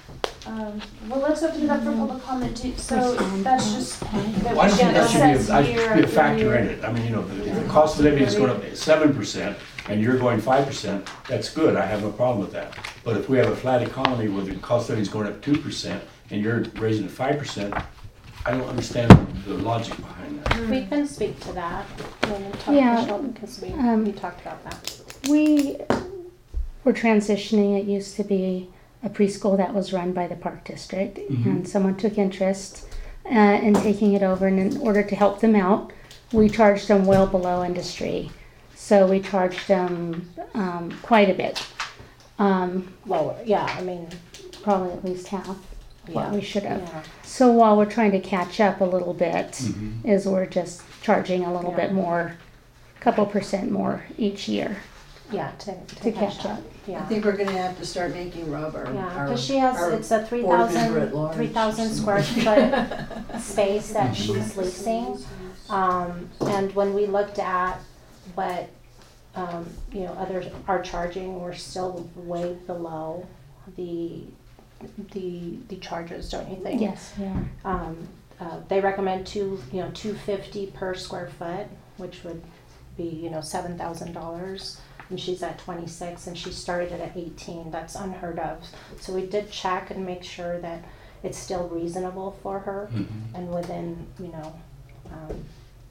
Um, well, let's open it up for public comment too. So Percent. that's just that Well, I don't we think get that should be assessed a, that year should be a after factor in year. it. I mean, you know, the- if the cost of living is going up seven percent and you're going five percent, that's good, I have no problem with that. But if we have a flat economy where the cost of living is going up two percent and you're raising it five percent, I don't understand the logic behind that. We can speak to that when we talk Yeah, to Sheldon, because we, um, we talked about that. We were transitioning. It used to be a preschool that was run by the Park District, Mhm. and someone took interest uh, in taking it over. And in order to help them out, we charged them well below industry. So we charged them um, quite a bit, um, Lower, yeah, I mean, probably at least half what yeah. we should have. Yeah. So while we're trying to catch up a little bit, Mhm. is we're just charging a little Yeah. bit more, couple percent more each year Yeah, to, to to catch catch up. up. I Yeah. think we're gonna have to start making Rob our, Yeah, our. because she has, our it's a three board member at thousand, large. three thousand square foot space that she's leasing. Um, and when we looked at what, um, you know, others are charging, we're still way below the, the, the charges, don't you think? Yes, yeah. Um, uh, they recommend two, you know, two fifty per square foot, which would be, you know, seven thousand dollars. And she's at twenty-six, and she started it at eighteen. That's unheard of. So we did check and make sure that it's still reasonable for her Mhm. and within, you know, um,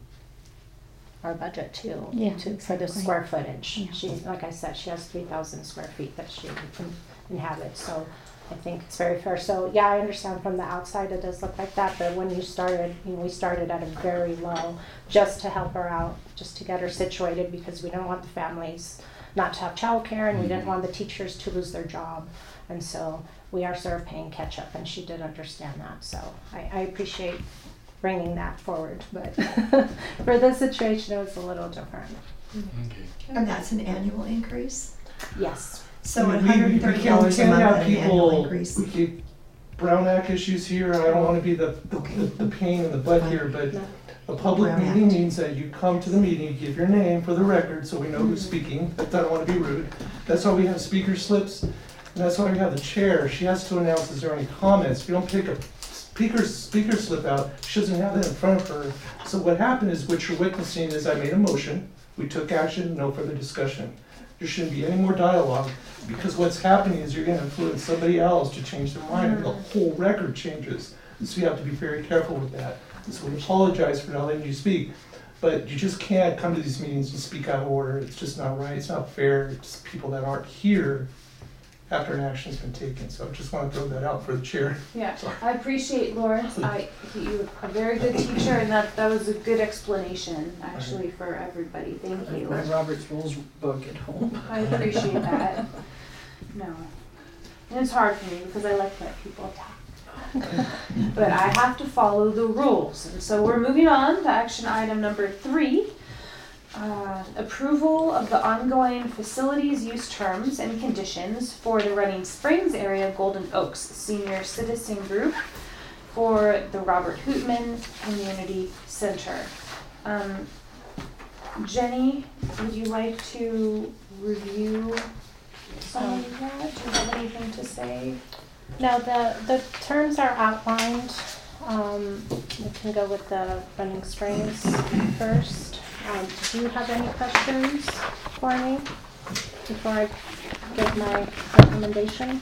our budget too. Yeah, to, for the exactly. square footage. Yeah. She, like I said, she has three thousand square feet that she in- inhabits. So I think it's very fair. So yeah, I understand from the outside it does look like that, but when you started, you know, we started at a very low just to help her out, just to get her situated, because we don't want the families not to have childcare, and we didn't want the teachers to lose their job. And so we are sort of paying catch up, and she did understand that. So I, I appreciate bringing that forward, but for this situation, it was a little different. Okay. And that's an annual increase? Yes. So We- one we- hundred and we thirty can't- we dollars a can't month have on an annual people- increase. We keep Brown Act issues here, and I don't wanna be the, the, Okay. the pain in the butt here, but No. a public Brown meeting Act. means that you come to the meeting, you give your name for the record, so we know who's speaking, I don't wanna be rude. That's why we have speaker slips, and that's why we have the chair, she has to announce, is there any comments? If you don't pick a speaker, speaker slip out, she doesn't have that in front of her. So what happened is, what you're witnessing is I made a motion, we took action, no further discussion. There shouldn't be any more dialogue, because what's happening is you're gonna influence somebody else to change their mind, and the whole record changes. And so you have to be very careful with that. And so we apologize for not letting you speak, but you just can't come to these meetings and speak out of order. It's just not right, it's not fair. It's people that aren't here after an action's been taken. So I just wanna throw that out for the chair. Yeah, I appreciate Lawrence. I, you're a very good teacher, and that, that was a good explanation, actually, for everybody. Thank I have you. my Robert's Rules book at home. I appreciate that. No. And it's hard for me because I like to let people talk. But I have to follow the rules. And so we're moving on to action item number three. Uh, approval of the ongoing facilities use terms and conditions for the Running Springs area Golden Oaks Senior Citizen Group for the Robert Hootman Community Center. Um, Jenny, would you like to review some of that? Do you have anything to say? Now, the, the terms are outlined. Um, we can go with the running strings first. Um, do you have any questions for me before I give my recommendation?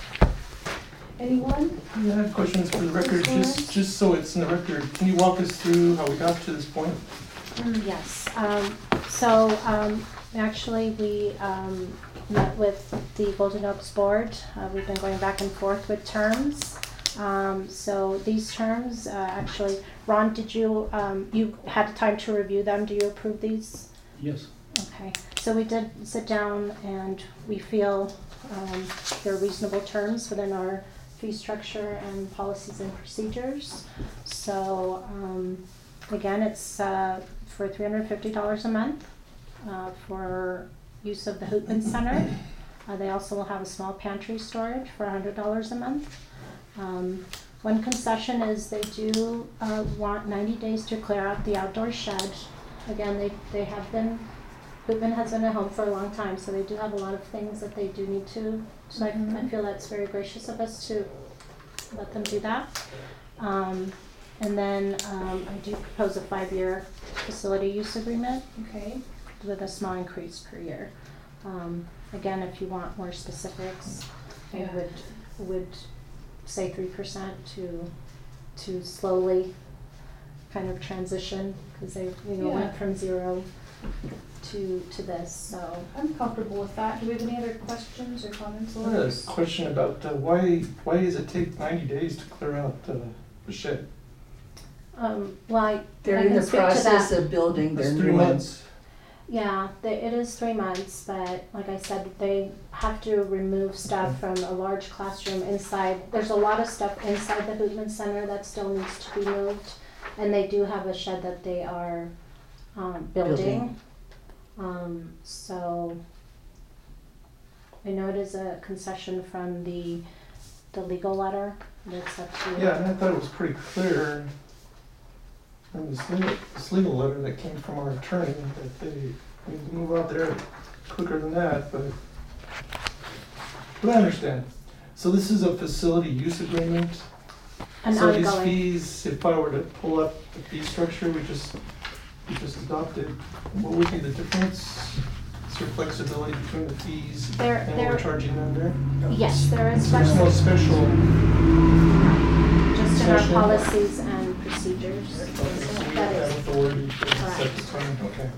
Anyone? I have questions for the record, just, just so it's in the record. Can you walk us through how we got to this point? Yes, um, so, um, actually, we, um, met with the Golden Oaks Board. Uh, we've been going back and forth with terms. Um, so these terms, uh, actually, Ron, did you, um, you had time to review them? Do you approve these? Yes. Okay, so we did sit down and we feel, um, they're reasonable terms within our fee structure and policies and procedures. So, um, again, it's, uh, for three hundred fifty dollars a month, uh, for use of the Hootman Center. Uh, they also will have a small pantry storage for one hundred dollars a month. Um, one concession is they do, uh, want ninety days to clear out the outdoor shed. Again, they, they have been, Hootman has been at home for a long time, so they do have a lot of things that they do need to, so Mhm. I, I feel that's very gracious of us to let them do that. Um, and then, um, I do propose a five-year facility use agreement Okay. with a small increase per year. Um, again, if you want more specifics, I Yeah. would, would say three percent to, to slowly kind of transition, cause they, you know, Yeah. went from zero to, to this, so. I'm comfortable with that. Do we have any other questions or comments? I had a question about uh, why, why does it take ninety days to clear out uh, the shed? Um, well, I, They're I in can the speak to process that. of building their That's new three one. months. Yeah, they, it is three months, but like I said, they have to remove stuff from a large classroom inside. There's a lot of stuff inside the Hootman Center that still needs to be moved. And they do have a shed that they are, um, building. Building. Um, so I know it is a concession from the, the legal letter. That's up to. Yeah, and I thought it was pretty clear in this legal, this legal letter that came from our attorney that they need to move out there quicker than that, but, but I understand. So this is a facility use agreement. An So these ongoing. fees, if I were to pull up the fee structure, we just, we just adopted, what would be the difference? Is there flexibility between the fees There, and what we're there, charging them there? yes, there is So there's no flexibility, special, just in our special- policies and procedures. so we That have is authority to set correct. the time, okay.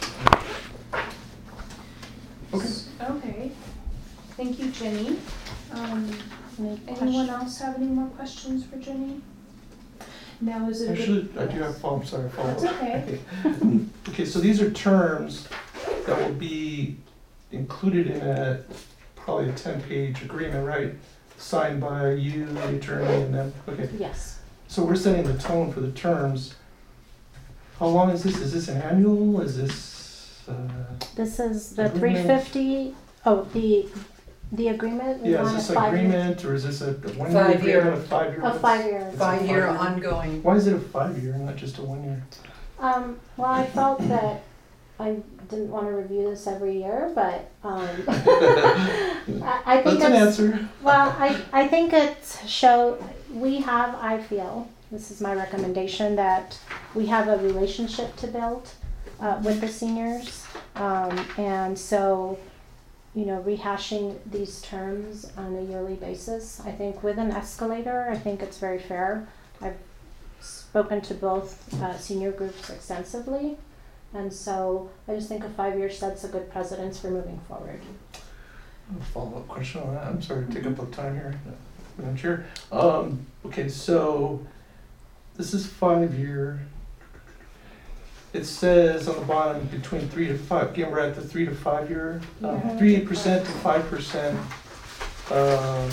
Okay. Okay. Thank you, Jenny. Um, Any anyone questions? else have any more questions for Jenny? Now is it a good? Actually, I do have, follow- I'm sorry, follow-up. That's okay. Okay, so these are terms that will be included in a, probably a ten-page agreement, right? Signed by you, the attorney, and them, okay. Yes. So we're setting the tone for the terms. How long is this? Is this an annual? Is this, uh, This is the three Agreement. fifty, oh, the, the agreement, we yeah, is want a this an five year. agreement, or is this a a one-year Five-year. agreement, a five-year? A five year. It's a Five-year five-year. ongoing. Why is it a five-year and not just a one-year? Um, well, I felt that I didn't wanna review this every year, but, um, I, I think That's an it's, answer. well, I, I think it's show, we have, I feel, this is my recommendation, that we have a relationship to build, uh, with the seniors. Um, and so, you know, rehashing these terms on a yearly basis, I think with an escalator, I think it's very fair. I've spoken to both, uh, senior groups extensively. And so I just think a five-year sets a good precedence for moving forward. A follow-up question on that. I'm sorry to take up the time here, Madam Chair. Um, okay, so this is five-year. It says on the bottom between three to five, again, we're at the three to five-year, um, Yeah. three percent to five percent um,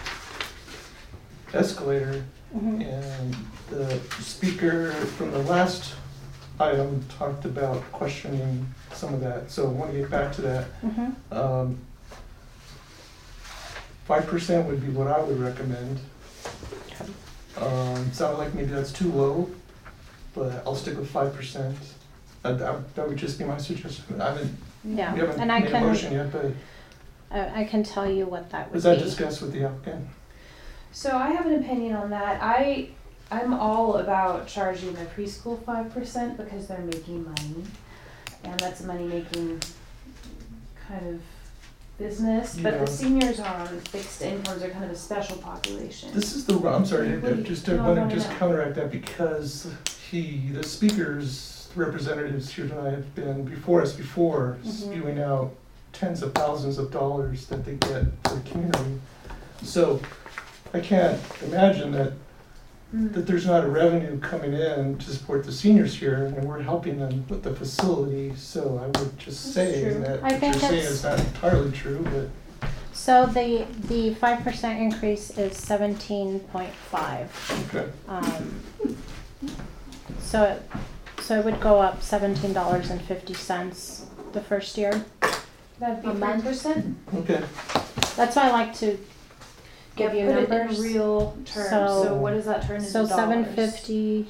escalator. Mhm. And the speaker from the last item talked about questioning some of that, so I want to get back to that. Mhm. Um, Five percent would be what I would recommend. Um, sounded like maybe that's too low, but I'll stick with five percent. That, that, that would just be my suggestion. I haven't, we Yeah, haven't and I made a can, motion yet, but I, I can tell you what that would was that be. discussed with the applicant? So I have an opinion on that. I, I'm all about charging the preschool five percent because they're making money. And that's a money-making kind of business, but Yeah. the seniors are on fixed incomes, are kind of a special population. This is the, I'm sorry, What do you- just to, no, I want wanna to just know. counteract that because he, the speakers, representatives here tonight have been before us before, Mhm. spewing out tens of thousands of dollars that they get for the community. So I can't imagine that, Mm. that there's not a revenue coming in to support the seniors here, and we're helping them with the facility. So I would just That's say true. that I what you're think saying it's- is not entirely true, but So the, the five percent increase is seventeen point five. okay. Um, so, it- so it would go up seventeen dollars and fifty cents the first year. That'd be A three month. percent? Okay. That's why I like to give you Put it numbers. in real terms, So- so what does that turn into So dollars? seven fifty,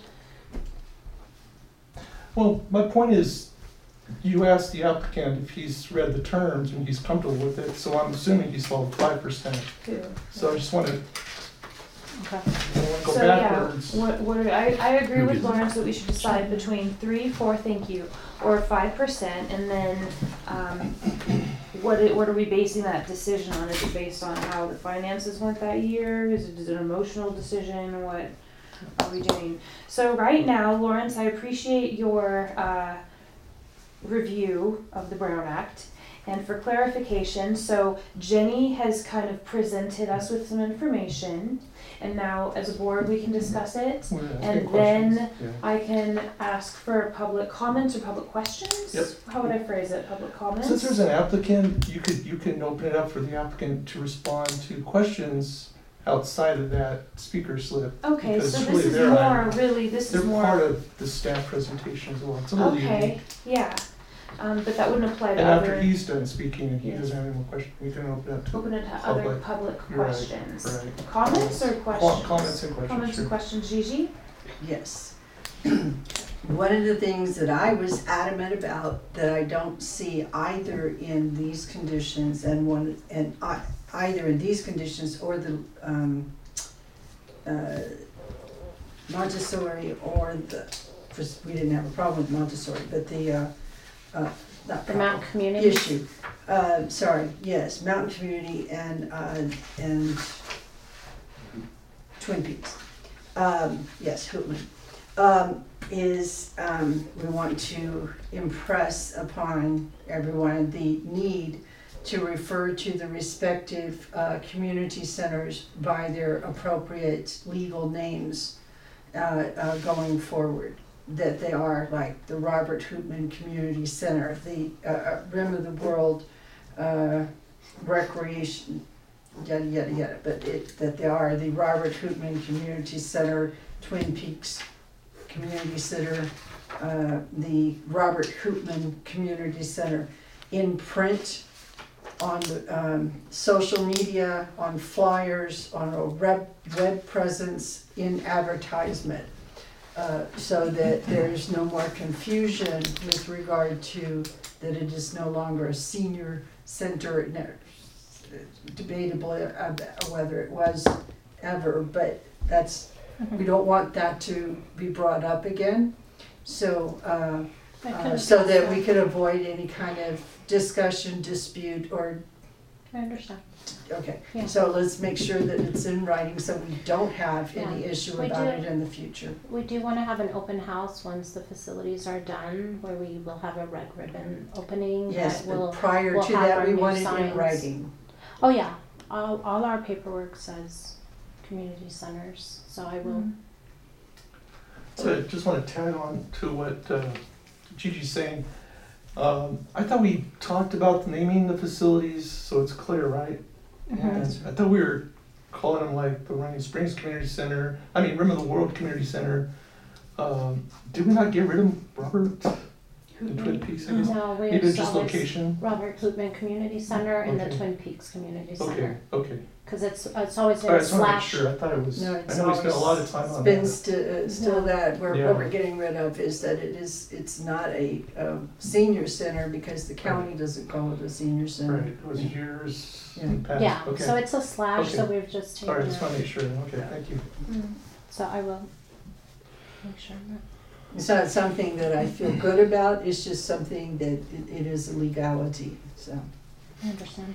Well, my point is, you asked the applicant if he's read the terms and he's comfortable with it, so I'm assuming he's followed five percent. Too. So I just want to, okay. go So, yeah, backwards. what, what, are- I, I agree Who with did- Lawrence that we should decide between three, four, thank you, or five percent, and then, um, what, it- what are we basing that decision on? Is it based on how the finances went that year? Is it, is it an emotional decision? What are we doing? So right now, Lawrence, I appreciate your, uh, review of the Brown Act. And for clarification, so Jenny has kind of presented us with some information, and now as a board, we can discuss it. We're asking And questions. then Yeah. I can ask for public comments or public questions? Yep. How would I phrase it, public comments? Since there's an applicant, you could, you can open it up for the applicant to respond to questions outside of that speaker slip. Okay, because so it's this really is their more, item. really, this They're is more. part of the staff presentation as well. It's a little unique. Okay, yeah, um, but that wouldn't apply And to after other, he's done speaking and he Yes. doesn't have any more questions, we can open it up to open it to other public. public You're right, questions. right. Comments or Qu- questions? Comments and questions, Comments sure. and questions, Gigi? Yes. One of the things that I was adamant about that I don't see either in these conditions and one, and I, either in these conditions or the, um, uh, Montessori or the, first, we didn't have a problem with Montessori, but the, uh, uh, not The problem, Mount Community. issue. Uh, sorry, yes, Mountain Community and, uh, and Twin Peaks. Um, yes, Hootman. Um, is, um, we want to impress upon everyone the need to refer to the respective, uh, community centers by their appropriate legal names, uh, uh, going forward. That they are like the Robert Hootman Community Center, the, uh, Rim of the World, uh, Recreation, yada, yada, yada, but it, that they are the Robert Hootman Community Center, Twin Peaks Community Center, uh, the Robert Hootman Community Center, in print, on the, um, social media, on flyers, on a web, web presence, in advertisement. Uh, so that there's no more confusion with regard to that it is no longer a senior center, no, debatable uh, whether it was ever, but that's, we don't want that to be brought up again. So, uh, I uh, can so that address we could avoid any kind of discussion, dispute, or, I understand. okay. Yeah. So let's make sure that it's in writing so we don't have any Yeah. issue We about do- it in the future. We do want to have an open house once the facilities are done, where we will have a red ribbon opening. Yes, that will- but prior we'll to have that, our we new want it in signs. writing. Oh, yeah, all, all our paperwork says community centers, so I will, So I just want to tag on to what uh, Gigi's saying. Um, I thought we talked about naming the facilities so it's clear, right? Mm-hmm. And I thought we were calling them like the Running Springs Community Center, I mean, Rim of the World Community Center. Um, did we not get rid of Robert? in Twin Peaks, I guess? No, we Maybe it's just always location? Robert Koopman Community Center and the Okay. Twin Peaks Community Okay, Center. okay. Cause it's, it's always All right, I been just wanna make slash. sure, I thought it was, No, I it's know we spent a lot of always- time It's on been that. sti- uh, still No. that, where Yeah. what we're getting rid of is that it is, it's not a, um, senior center because the county doesn't call it a senior center. Right, it was years Yeah. in the past, Yeah, okay. so it's a slash, so Okay. we've just All right, taken just wanna it. make sure, okay, thank you. Mm. So I will make sure that. It's not something that I feel good about, it's just something that it, it is a legality, so. I understand.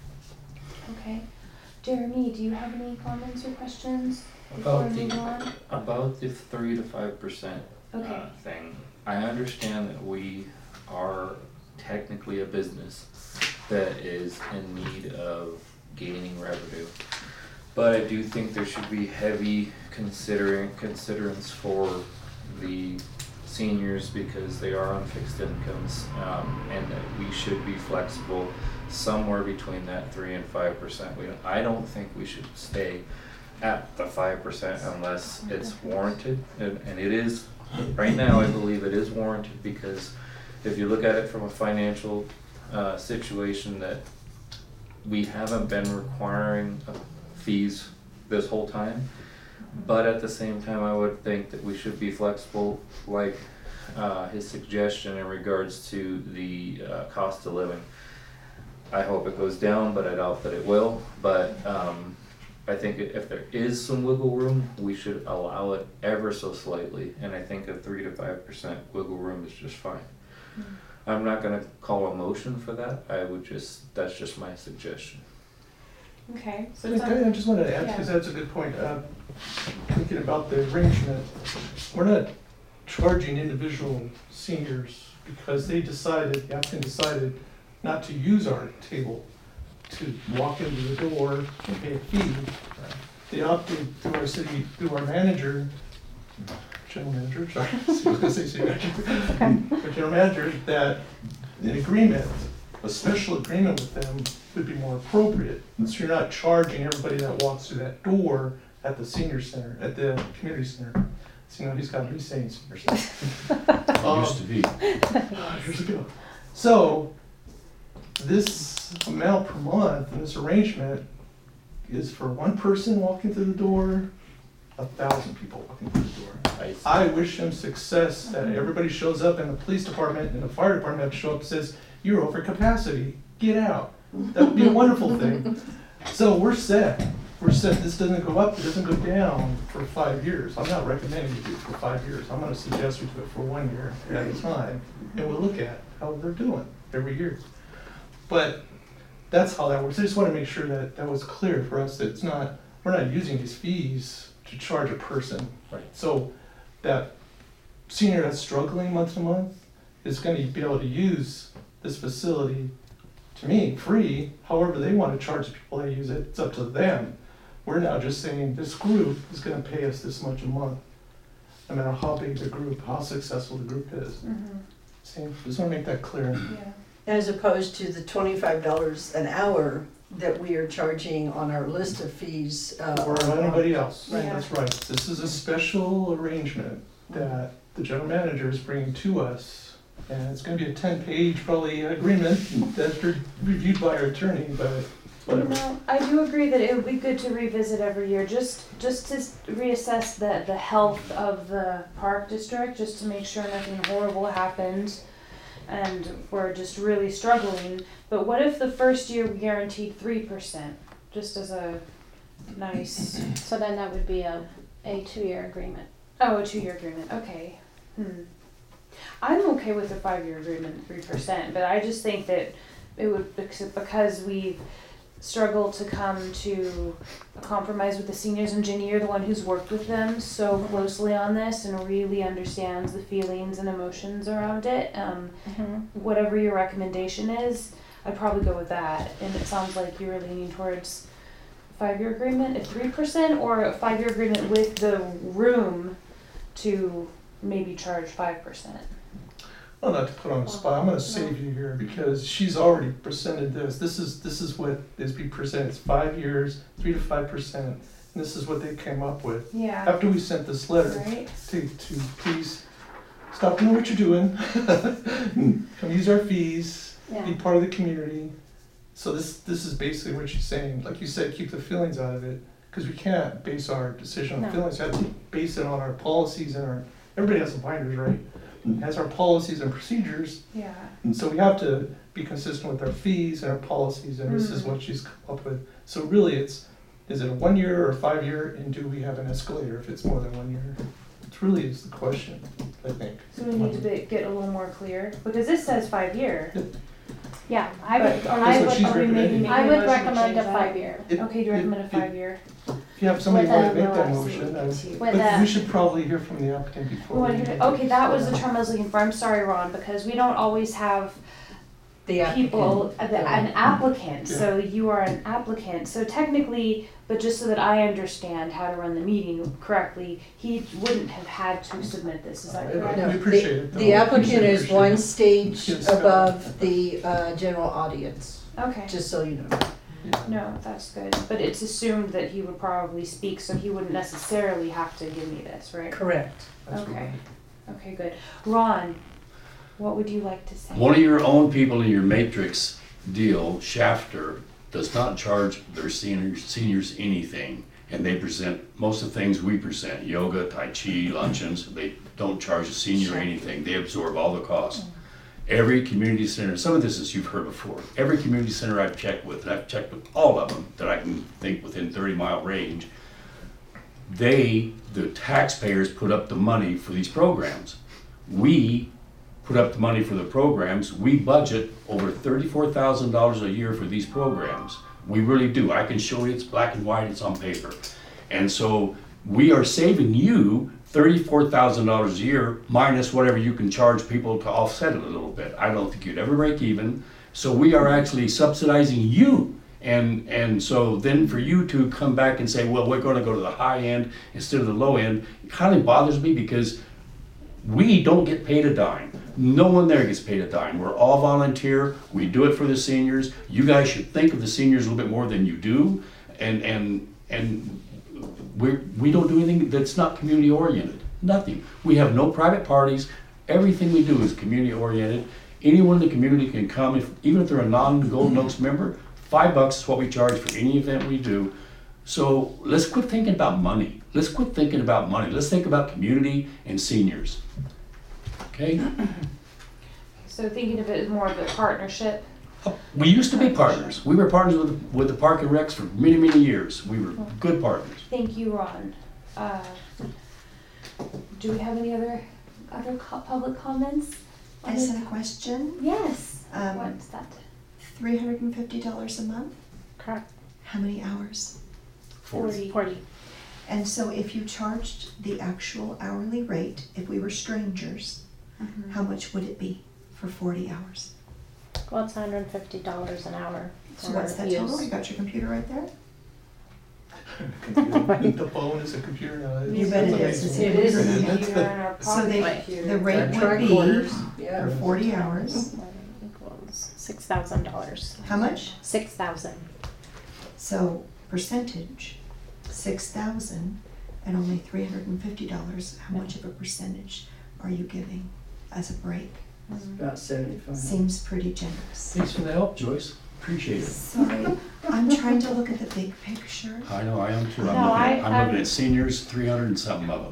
Okay. Jeremy, do you have any comments or questions before About we move the, on? about the three to five percent Okay. uh, thing, I understand that we are technically a business that is in need of gaining revenue. But I do think there should be heavy considering, considerance for the seniors because they are on fixed incomes, um, and that we should be flexible somewhere between that three and five percent. We don't, I don't think we should stay at the five percent unless it's warranted, and, and it is, right now I believe it is warranted because if you look at it from a financial, uh, situation that we haven't been requiring uh, fees this whole time. But at the same time, I would think that we should be flexible, like uh, his suggestion in regards to the uh, cost of living. I hope it goes down, but I doubt that it will. But um, I think if there is some wiggle room, we should allow it ever so slightly. And I think a three to five percent wiggle room is just fine. Mm-hmm. I'm not gonna call a motion for that. I would just, that's just my suggestion. Okay. So I it's I on- just wanted to add, because yeah. that's a good point, uh, thinking about the arrangement, we're not charging individual seniors because they decided, the applicant decided not to use our table to walk into the door and pay a fee. They opted through our city, through our manager, general manager, sorry, I was gonna say city manager, our general manager, that an agreement, a special agreement with them would be more appropriate. So you're not charging everybody that walks through that door at the senior center, at the community center. So, you know, he's got me saying senior center. It used to be. Years ago. So, this amount per month in this arrangement is for one person walking through the door, a thousand people walking through the door. I see. I wish him success, that everybody shows up and the police department and the fire department have to show up and says, you're over capacity, get out. That would be a wonderful thing. So we're set, we're set, this doesn't go up, it doesn't go down for five years. I'm not recommending you do it for five years, I'm gonna suggest we do it for one year at a time. And we'll look at how they're doing every year. But that's how that works. I just wanna make sure that that was clear for us, that it's not, we're not using these fees to charge a person. Right. So that senior that's struggling month to month is gonna be able to use this facility, to me, free, however they wanna charge the people that use it, it's up to them. We're now just saying this group is gonna pay us this much a month, no matter how big the group, how successful the group is. Mhm. See, just wanna make that clear. Yeah. As opposed to the twenty-five dollars an hour that we are charging on our list of fees. uh, Or on- anybody else, Yeah. that's right. This is a special arrangement that the general manager is bringing to us. And it's gonna be a ten-page probably agreement that's re- reviewed by our attorney, but You whatever. know, I do agree that it would be good to revisit every year, just just to s- reassess the the health of the park district, just to make sure nothing horrible happens, and we're just really struggling. But what if the first year we guaranteed three percent, just as a nice So then that would be a, a two-year agreement. oh a two year agreement? Okay. Hmm. I'm okay with a five year agreement, three percent, but I just think that it would because because we've struggled to come to a compromise with the seniors, and Ginny, you're the one who's worked with them so closely on this and really understands the feelings and emotions around it. Um, Mm-hmm. whatever your recommendation is, I'd probably go with that. And it sounds like you're leaning towards five year agreement at three percent, or a five year agreement with the room to maybe charge five percent. Well, not to put on the spot, I'm gonna save you here because she's already presented this. This is, this is what is being presented, it's five years, three to five percent. And this is what they came up with. Yeah. After we sent this letter Right? to, to please stop doing what you're doing. Come use our fees, be Yeah. part of the community. So this, this is basically what she's saying. Like you said, keep the feelings out of it, because we can't base our decision on No. feelings. We have to base it on our policies and our, everybody has some binders, right? Has our policies and procedures. Yeah. And so we have to be consistent with our fees and our policies, and this is Mm. what she's come up with. So really, it's, is it a one year or five year, and do we have an escalator if it's more than one year? It really is the question, I think. So we need to be, get a little more clear, because this says five year. Yeah, I would, But are I we, what she's are we maybe recommending. making I a would motion to recommend a change that? five-year. If- Okay, do you if- recommend a if- five year? If you have somebody With want to a make that no motion, I would- absolute With but a- we should probably hear from the applicant We before. want we to hear, make okay, that was the that. term I was looking for, I'm sorry, Ron, because we don't always have The people, applicant. the- an applicant, Yeah. so you are an applicant, so technically, but just so that I understand how to run the meeting correctly, he wouldn't have had to submit this, is that Yeah, correct? No, We appreciate it, the, though. the applicant We is appreciate one it. stage Yes. above the, uh, general audience, Okay, just so you know. no, that's good, but it's assumed that he would probably speak, so he wouldn't necessarily have to give me this, right? Correct. Okay, okay, good. Ron, what would you like to say? One of your own people in your matrix deal, Shafter, does not charge their seniors, seniors anything. And they present most of the things we present, yoga, tai chi, luncheons. They don't charge a senior anything. They absorb all the costs. Every community center, some of this is you've heard before, every community center I've checked with, and I've checked with all of them that I can think within thirty mile range, they, the taxpayers, put up the money for these programs. We put up the money for the programs. We budget over thirty-four thousand dollars a year for these programs. We really do. I can show you, it's black and white, it's on paper. And so we are saving you thirty-four thousand dollars a year minus whatever you can charge people to offset it a little bit. I don't think you'd ever break even. So we are actually subsidizing you. And and so then for you to come back and say, well, we're gonna go to the high end instead of the low end, it kind of bothers me because we don't get paid a dime. No one there gets paid a dime. We're all volunteer. We do it for the seniors. You guys should think of the seniors a little bit more than you do. And and and we we don't do anything that's not community oriented. Nothing. We have no private parties. Everything we do is community oriented. Anyone in the community can come, if even if they're a non-Golden Oaks member. Five bucks is what we charge for any event we do. So let's quit thinking about money. Let's quit thinking about money. Let's think about community and seniors. Okay? So thinking of it as more of a partnership. We used to be partners. We were partners with, with the Park and Recs for many, many years. We were good partners. Thank you, Ron. Uh, do we have any other other co- public comments? on Is this? that a question? Yes. Um, What's that? three hundred and fifty dollars a month? correct, How many hours? Forty. forty. And so if you charged the actual hourly rate, if we were strangers, Mhm. how much would it be for forty hours? Well, it's hundred and fifty dollars an hour. So what's for that total? use. You got your computer right there? The phone is a computer now. You bet it is. amazing. It is a Isn't it? computer in our So pocket. they, computer. the rate would be for Yeah. forty hours, Equals six thousand dollars. how much? Six thousand. So percentage, six thousand and only three hundred and fifty dollars, how much of a percentage are you giving as a break? About seventy-five. Seems pretty generous. Thanks for the help, Joyce. Appreciate it. Sorry, I'm trying to look at the big picture. I know, I am too. I'm No, looking I- at, I'm looking I'm- at seniors, three hundred and something of them.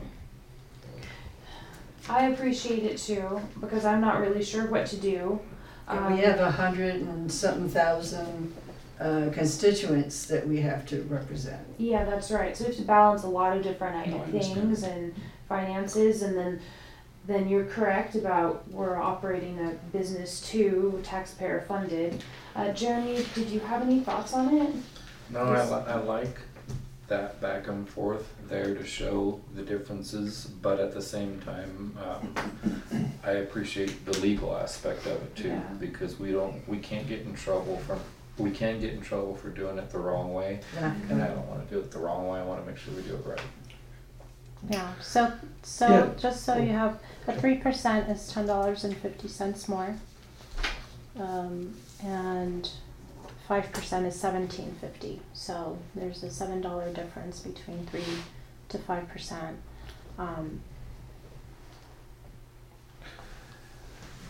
I appreciate it too, because I'm not really sure what to do. And we Um, have a hundred and something thousand, uh, constituents that we have to represent. Yeah, that's right. So we have to balance a lot of different No, I i- understand. things and finances, and then then you're correct about we're operating a business too, taxpayer funded. Uh, Jeremy, did you have any thoughts on it? No, I, li- I like that back and forth there to show the differences, but at the same time, um, I appreciate the legal aspect of it too, Yeah. because we don't, we can't get in trouble from, we can get in trouble for doing it the wrong way, Yeah. and I don't wanna do it the wrong way, I wanna make sure we do it right. Yeah, so, so, Yeah. just so you have, the three percent is ten dollars and fifty cents more. Um, and five percent is seventeen fifty, so there's a seven dollar difference between three to five percent. Um,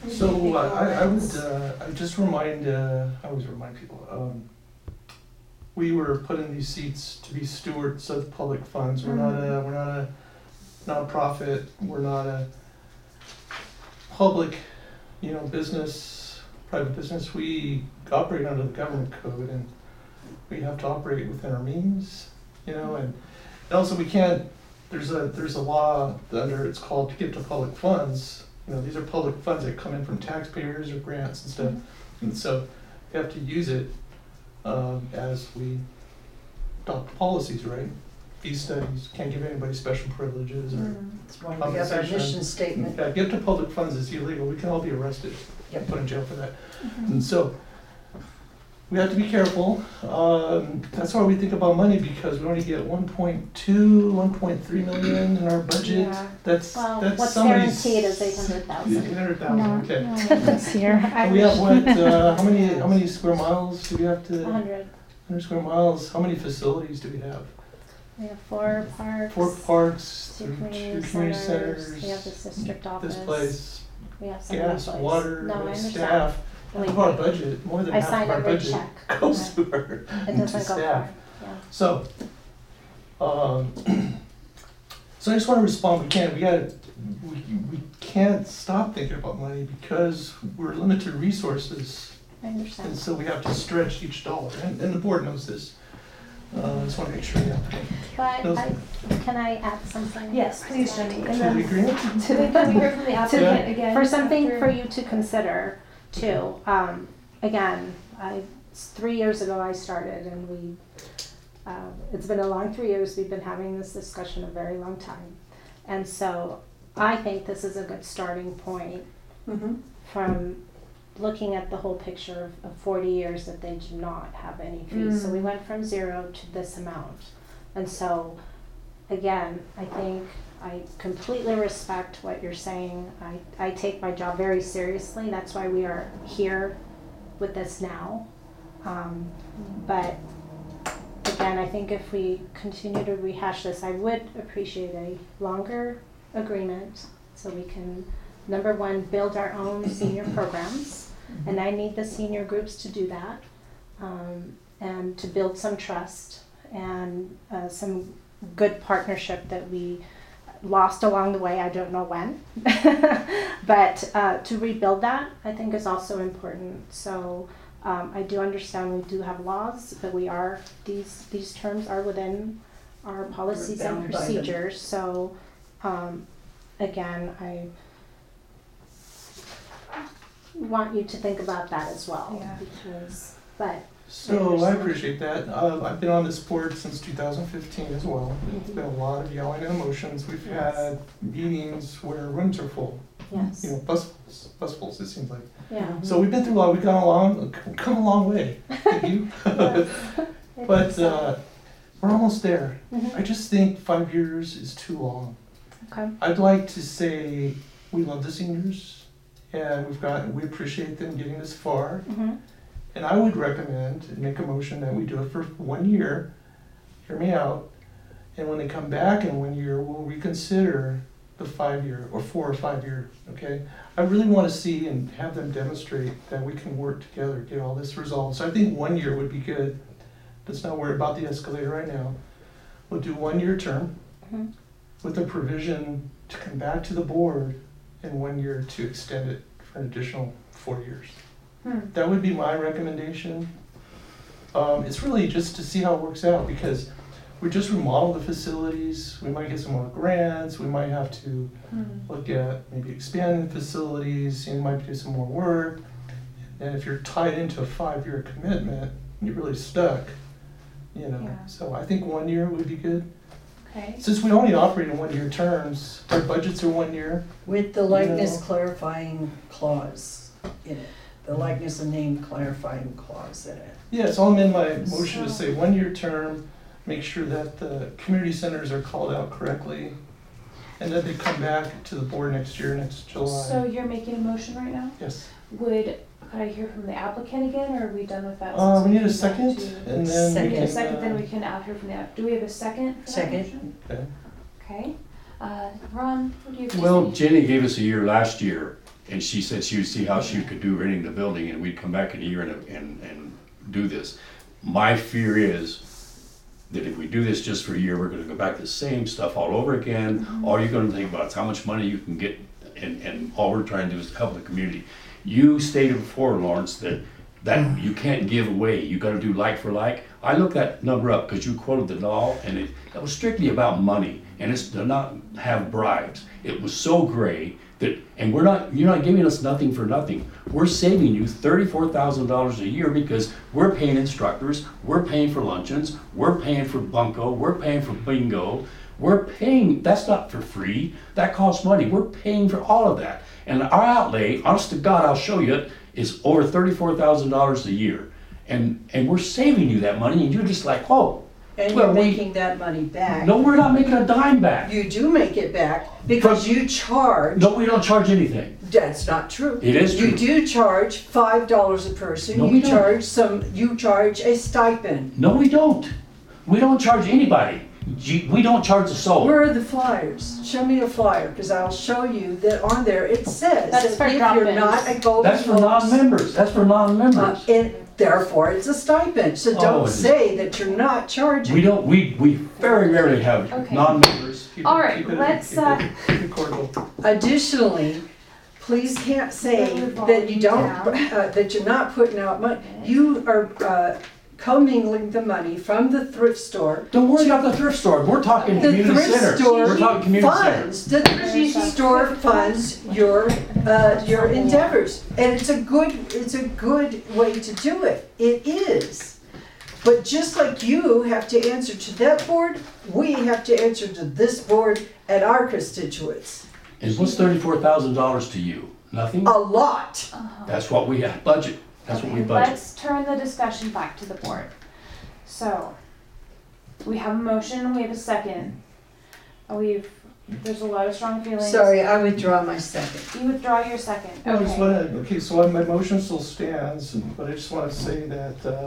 So uh, I, I would, uh, I just remind, uh, I always remind people, um, we were put in these seats to be stewards of public funds. We're not a, we're not a nonprofit, we're not a public, you know, business, private business. We operate under the government code, and we have to operate within our means, you know, and, and also we can't, there's a, there's a law under, it's called to give to public funds. You know, these are public funds that come in from taxpayers or grants and stuff. And so we have to use it um, as we adopt policies, right? Fee studies, can't give anybody special privileges or That's why we have our mission statement. yeah, give to public funds is illegal. We can all be arrested and put in jail for that. And so we have to be careful. Um, that's why we think about money, because we only get one point two, one point three million in our budget. Yeah. That's Well, that's what's somebody's guaranteed is eight hundred thousand. eight hundred No, thousand. Okay. no, this year. And we have what? Uh, how many how many square miles do we have to? A hundred. Hundred square miles. How many facilities do we have? We have four parks. Four parks, Two three- community two community centers. centers. We have the district office. This place, We have some gas, place. water, No, I understand. staff. Half of our budget, more than I half signed of our every budget check. goes to our It to doesn't go staff. far, yeah. So, um, so I just want to respond. We can't. We got. We we can't stop thinking about money because we're limited resources, I and understand. so we have to stretch each dollar. And, and the board knows this. Uh, I just want to make sure. Yeah. But Those- I, can I add something? Yes, please, Jenny. And To the then, agreement. to the, can we hear from the applicant again? For something after- for you to consider too. Um, again, I, three years ago I started and we, uh, it's been a long three years. We've been having this discussion a very long time. And so I think this is a good starting point Mhm. from looking at the whole picture of, of forty years that they do not have any fees. So we went from zero to this amount. And so, again, I think I completely respect what you're saying. I, I take my job very seriously. That's why we are here with this now. Um, but again, I think if we continue to rehash this, I would appreciate a longer agreement so we can, number one, build our own senior programs. And I need the senior groups to do that, um, and to build some trust and uh, some good partnership that we lost along the way. I don't know when, but uh, to rebuild that, I think is also important. So um, I do understand we do have laws, but we are these these terms are within our policies and bound by them. procedures. So um, again, I want you to think about that as well. Yeah. Because, but So I appreciate that. Uh, I've been on this board since two thousand fifteen as well. It's been a lot of yelling and emotions. We've Yes. had meetings where rooms are full. yes, You know, busfuls, busfuls. It seems like. yeah. So we've been through a lot. We've gone a long, come a long way. Thank you. Yes. I But think so. uh, we're almost there. Mhm. I just think five years is too long. Okay. I'd like to say we love the seniors, and we've got we appreciate them getting this far. Mhm. And I would recommend and make a motion that we do it for one year. Hear me out. And when they come back in one year, we'll reconsider the five year or four or five year. Okay. I really want to see and have them demonstrate that we can work together, get all this resolved. So I think one year would be good. Let's not worry about the escalator right now. We'll do one year term Mhm. with a provision to come back to the board in one year to extend it for an additional four years. Hmm. That would be my recommendation. Um, it's really just to see how it works out, because we just remodel the facilities, we might get some more grants, we might have to look at maybe expanding facilities, you might do some more work. And if you're tied into a five-year commitment, you're really stuck, you know. Yeah. So I think one year would be good. Okay. Since we only operate in one-year terms, our budgets are one year. With the likeness know. clarifying clause in it, the likeness and name clarifying clause in it. Yeah, so I'll amend my motion to So- say one-year term, make sure that the community centers are called out correctly, and then they come back to the board next year, next So July. you're making a motion right now? Yes. Would, could I hear from the applicant again, or are we done with that? Uh, since we need a came back second, to- and then we Second. We can. need a second, then uh, we can out hear from the app. Do we have a second for that Second. motion? Okay. Okay. Uh, Ron, what do you have to Well, say? Jenny gave us a year last year, and she said she would see how she could do renting the building, and we'd come back in a year and, and, and do this. My fear is that if we do this just for a year, we're gonna go back to the same stuff all over again. Mm-hmm. All you're gonna think about is how much money you can get, and, and all we're trying to do is help the community. You stated before, Lawrence, that that you can't give away, you gotta do like for like. I looked that number up because you quoted the law, and it, that was strictly about money, and it's to not have bribes. It was so gray that, and we're not, you're not giving us nothing for nothing. We're saving you thirty-four thousand dollars a year because we're paying instructors, we're paying for luncheons, we're paying for bunco, we're paying for bingo. We're paying, that's not for free, that costs money. We're paying for all of that. And our outlay, honest to God, I'll show you, is over thirty-four thousand dollars a year. And and we're saving you that money, and you're just like, oh. And well, you're we- making that money back. No, we're not making a dime back. You do make it back because you charge. No, we don't charge anything. That's not true. It is true. You do charge five dollars a person. No, you we don't. charge some. You charge a stipend. No, we don't. We don't charge anybody. You- We don't charge a soul. Where are the flyers? Show me a flyer, because I'll show you that on there it says That's that for if you're drop-ins. not a Golden That's for Globes, non-members. That's for uh, non-members. and therefore it's a stipend. So Oh, don't it is. say that you're not charging. We don't, we, we very rarely have Okay. non-members. Keep it- All right, keep it- let's, keep it- uh, keep it cordial. Additionally, please can't say that you don't, uh, that you're not putting out money. You are uh, commingling the money from the thrift store. Don't worry about the thrift store. We're talking The community thrift centers. store We're talking community centers. funds, the thrift store funds your, uh, your endeavors. And it's a good, it's a good way to do it. It is. But just like you have to answer to that board, we have to answer to this board and our constituents. And what's thirty-four thousand dollars to you? Nothing? A lot. That's what we have, budget. That's what we Okay, budget. let's turn the discussion back to the board. So, we have a motion, we have a second. Uh, We've, there's a lot of strong feelings. Sorry, I withdraw my second. You withdraw your second, I just okay. wanna, okay, so my motion still stands, and- but I just wanna say that, uh,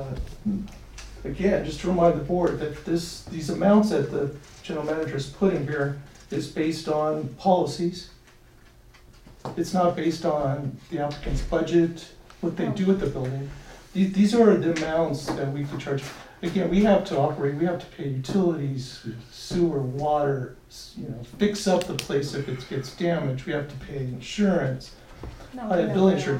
again, just to remind the board that this, these amounts that the general manager has put in here is based on policies. It's not based on the applicant's budget, what they do with the building. These, these are the amounts that we could charge. Again, we have to operate, we have to pay utilities, sewer, water, s- you know, fix up the place if it gets damaged, we have to pay insurance, No, uh, no, bill no. insurance.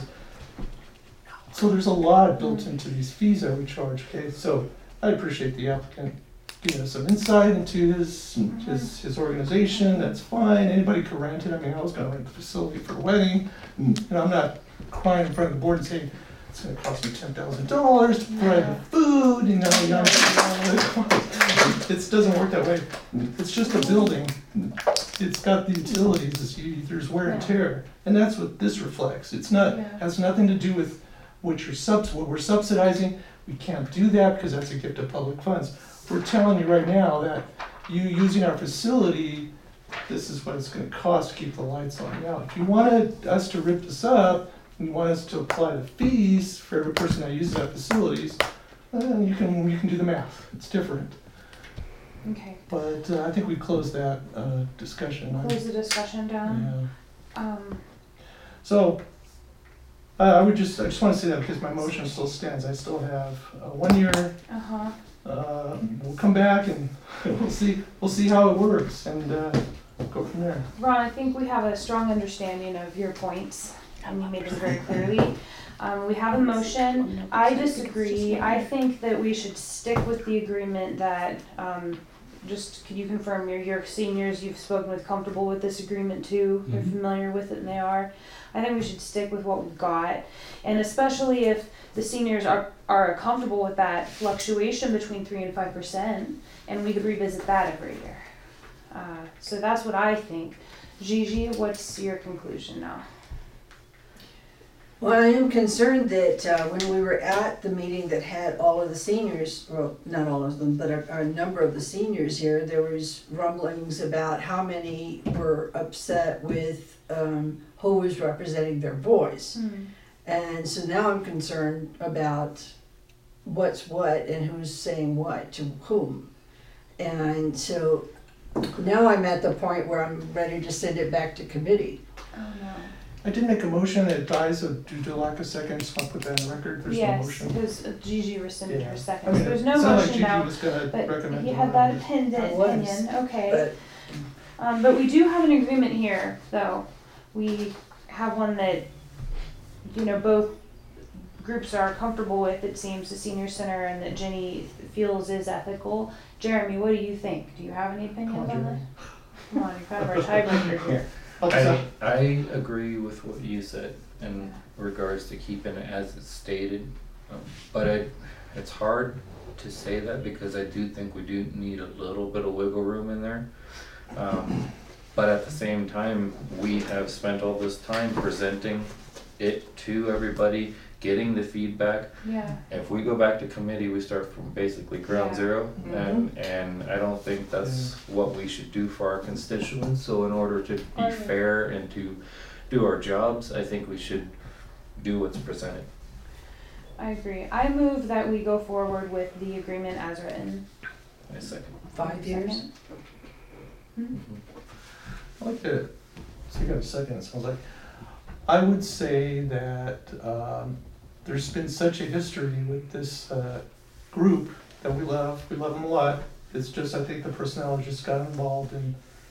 So there's a lot built into these fees that we charge, okay? So I appreciate the applicant giving us some insight into his, his, his organization, that's fine, anybody could rent it, I mean, I was gonna rent the facility for a wedding, and I'm not crying in front of the board and saying, it's gonna cost me ten thousand dollars to provide the food, you know, you know, it doesn't work that way. It's just a building, it's got the utilities, it's, you- there's wear and tear, and that's what this reflects. It's not, Yeah. has nothing to do with what you're subs, what we're subsidizing, we can't do that because that's a gift of public funds. We're telling you right now that you using our facility, this is what it's gonna cost to keep the lights on. Now, if you wanted us to rip this up, and want us to apply the fees for every person that uses our facilities, then you can, you can do the math, it's different. Okay, But uh, I think we closed that uh, discussion. on- close the discussion down. Yeah. Um, So, uh, I would just, I just wanna say that because my motion still stands, I still have uh, one year. uh-huh, Uh, we'll come back and we'll see, we'll see how it works and uh, go from there. Ron, I think we have a strong understanding of your points, and you made them very clearly. Um, we have a motion, I disagree, I think that we should stick with the agreement that, um, just, could you confirm your, your seniors you've spoken with comfortable with this agreement too? They're Mhm. familiar with it and they are. I think we should stick with what we've got, and especially if the seniors are, are comfortable with that fluctuation between three and five percent, and we could revisit that every year. Uh, so that's what I think. Gigi, what's your conclusion now? Well, I am concerned that uh, when we were at the meeting that had all of the seniors, well, not all of them, but a, a number of the seniors here, there was rumblings about how many were upset with um, who was representing their voice. And so now I'm concerned about what's what and who's saying what to whom. And so now I'm at the point where I'm ready to send it back to committee. Oh no. I did make a motion, it dies of- due to lack of seconds, so I'll put that in the record, there's no Yes, motion. because Gigi rescinded Yeah. her I second, mean, so there's it no sounded like motion Gigi now, was gonna but recommend he it. had that opinion, I was, opinion, okay. But Um, but we do have an agreement here, though. We have one that, you know, both groups are comfortable with, it seems, the senior center, and that Jenny feels is ethical. Jeremy, what do you think? Do you have any opinions on this? Come on, you're kind of our tiebreaker here. I'll I, just- I agree with what you said in regards to keeping it as it's stated, um, but I, it's hard to say that because I do think we do need a little bit of wiggle room in there. Um, but at the same time, we have spent all this time presenting it to everybody, getting the feedback. Yeah. If we go back to committee, we start from basically ground Yeah. zero, and, and I don't think that's what we should do for our constituents. So in order to Oh, yeah. be fair and to do our jobs, I think we should do what's presented. I agree. I move that we go forward with the agreement as written. I second. five years? Second? Hmm? I like to, so you got a second, it sounds like. I would say that um, there's been such a history with this uh, group that we love, we love them a lot. It's just, I think the personnel just got involved and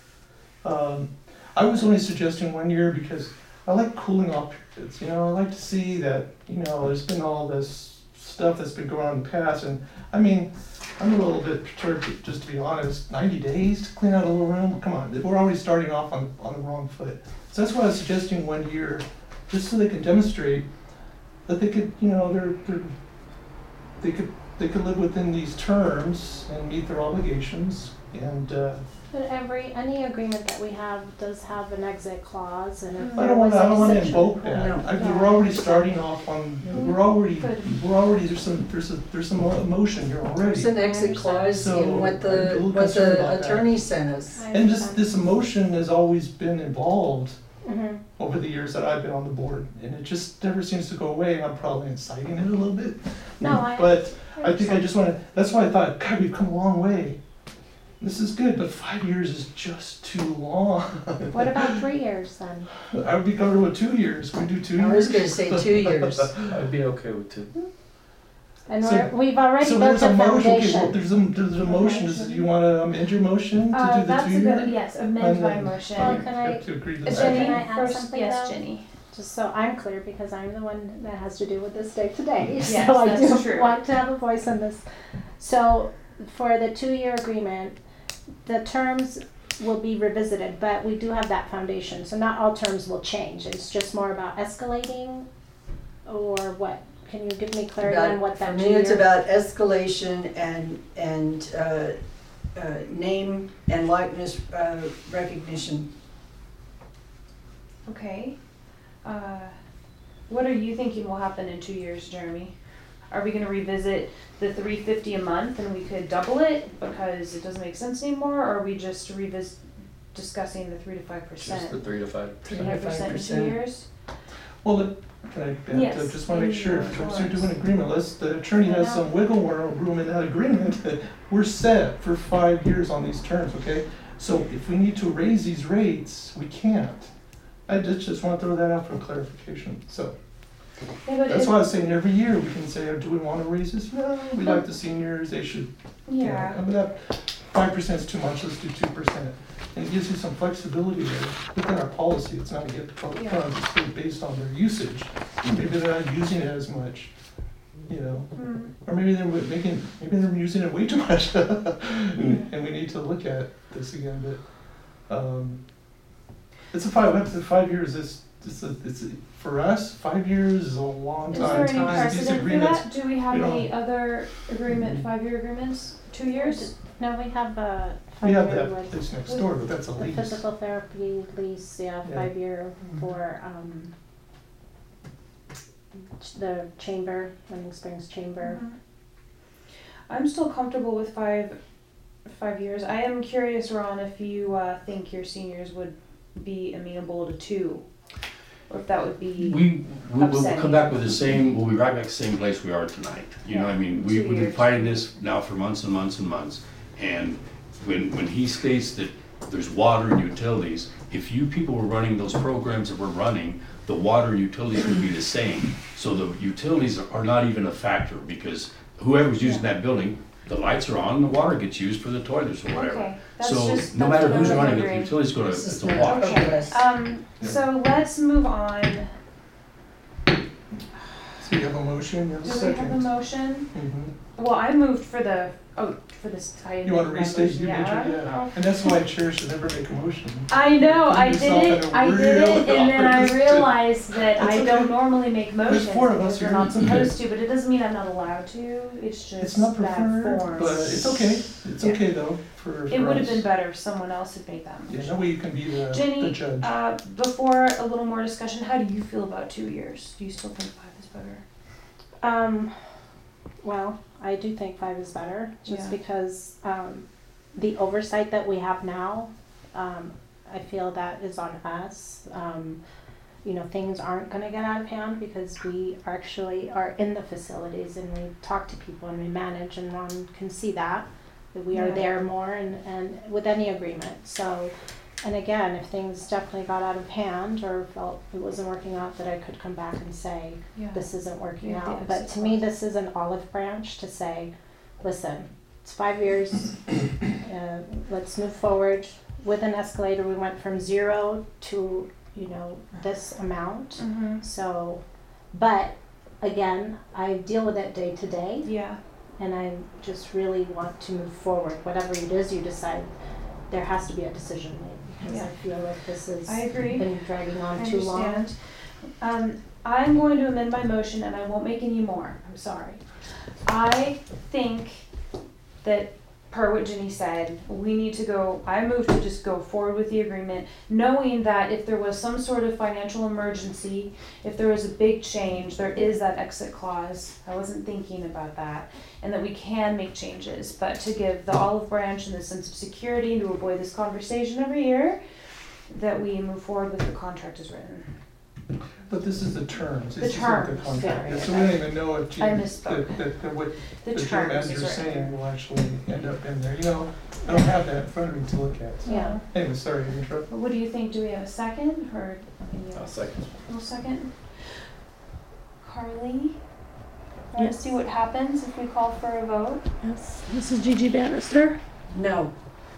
um, I was only suggesting one year because I like cooling off periods, you know, I like to see that, you know, there's been all this stuff that's been going on in the past and, I mean, I'm a little bit perturbed, just to be honest, ninety days to clean out a little room, come on, we're already starting off on, on the wrong foot. So that's why I was suggesting one year, just so they can demonstrate that they could, you know, they're, they're, they could, they could live within these terms and meet their obligations, and, uh, But every, any agreement that we have does have an exit clause, and if I there don't was wanna, I don't wanna a situ- invoke that. No. I, we're already starting off on, we're already, Good. we're already, there's some, there's a, there's some emotion here already. There's an exit clause So, in what I'm a the, little what concerned the about that. attorney sent us. I And just, understand. this emotion has always been involved Mhm. over the years that I've been on the board, and it just never seems to go away, and I'm probably inciting it a little bit. No, I- But I think I just wanna, that's why I thought, God, we've come a long way. This is good, but five years is just too long. What about three years then? I would be comfortable with two years, can we do two years? I was gonna say two years. I'd be okay with two. And So- we're, we've already So built there's a a motion, okay, well, foundation. there's a, there's a motion, Does- do you wanna amend your motion to Uh, do the that's two a year? good, yes, amend my Well, motion. can I- Have to agree to Uh, that. Jenny, Can I add first, something yes, though? Jenny. Just so I'm clear, because I'm the one that has to do with this day today, Yes, so I that's do true. want to have a voice in this. So, for the two-year agreement, the terms will be revisited, but we do have that foundation, so not all terms will change. It's just more about escalating, or what? Can you give me clarity About- on what that For two-year? me, it's about escalation and, and, uh, uh, name and likeness, uh, recognition. Okay. Uh, what are you thinking will happen in two years, Jeremy? Are we gonna revisit the three fifty a month and we could double it because it doesn't make sense anymore, or are we just revis- discussing the three to five Just the percent? three to five Three percent. to five percent in two 5%. years? Well, let- can I, I Yes, just wanna make sure, in, uh, if we're doing Lawrence. an agreement, let's, the attorney has some wiggle room in that agreement. We're set for five years on these terms, okay? So if we need to raise these rates, we can't. I just, just wanna throw that out for clarification, so. Yeah, but That's if, why I was saying every year, we can say, oh, do we wanna raise this? No, we like the seniors, they should, you know, yeah, I mean, that, five percent's too much, let's do two percent. And it gives you some flexibility there within our policy, it's not a gift to public Yeah. funds, it's really based on their usage. Maybe they're not using it as much, you know, mm, or maybe they're making, maybe they're using it way too much. And we need to look at this again, but, um, it's a five, it's a five years, it's, it's a, it's a, for us, five years is a long is time. there any These- these precedent for agreements- that? Do we have we don't- any other agreement, five-year agreements, two years? No, we have a We have five-year that with place next door, but that's a the lease. physical therapy lease, yeah, Yeah. five-year Mhm. for, um, the chamber, Winning Springs Chamber. Mhm. I'm still comfortable with five, five years. I am curious, Ron, if you uh, think your seniors would be amenable to two, or if that would be. We, we will upsetting. come back with the same, we'll be right back to the same place we are tonight. You know, I mean, we, Two we've been years. fighting this now for months and months and months. And when, when he states that there's water and utilities, if you people were running those programs that we're running, the water and utilities would be the same. So the utilities are not even a factor because whoever's using that building, the lights are on, the water gets used for the toilets or whatever. Okay, that's So just, no that's matter what who's I'm running it, the wondering. utility's gonna, This is it's a not wash. on the list. Um, so let's move on. So you have a motion, you have a Do we have a second. motion? Mhm. Well, I moved for the, oh, for this tie. You wanna restate, you yeah. mentioned, yeah. And that's why chair should never make a motion. I know, I Put did yourself it, in a I did real it, and then I awkward realized that I It's don't okay. normally make motions four of us because we're here. not supposed to, but it doesn't mean I'm not allowed to, it's It's just not bad preferred, form. but it's okay. It's okay though, for, It for would have us. been better if someone else had made that Yeah, motion. that way you can be the, the Jenny, judge. uh, before a little more discussion, how do you feel about two years? Do you still think five is better? Um, well, I do think five is better, just Yeah. because, um, the oversight that we have now, um, I feel that is on us. Um, you know, things aren't gonna get out of hand because we actually are in the facilities and we talk to people and we manage, and Ron can see that, that we are Yeah. there more and, and with any agreement, so. And again, if things definitely got out of hand or felt it wasn't working out, that I could come back and say, Yeah. this isn't working Yeah, the out. But exit to me, clause. this is an olive branch to say, listen, it's five years, uh, let's move forward. With an escalator, we went from zero to, you know, this amount. Mm-hmm. So, but again, I deal with it day to day, Yeah. and I just really want to move forward. Whatever it is you decide, there has to be a decision made, because Yeah. I feel like this has I agree. been dragging on I too long. understand. Um, I'm going to amend my motion and I won't make any more, I'm sorry. I think that, per what Jenny said, we need to go, I move to just go forward with the agreement, knowing that if there was some sort of financial emergency, if there was a big change, there is that exit clause. I wasn't thinking about that. And that we can make changes, but to give the olive branch and the sense of security and to avoid this conversation every year, that we move forward with the contract as written. But this is the terms. The This isn't terms, the contract. yeah. So we don't even know if I Jim, misspoke. that, that, that what The the terms Jim is manager's written. saying will actually end up in there. You know, I don't have that in front of me to look at. So. Yeah. Anyway, sorry to interrupt. What do you think? Do we have a second or any I'll second. no second? Carly? Want Yes. to see what happens if we call for a vote? Yes, this is Gigi Bannister. No.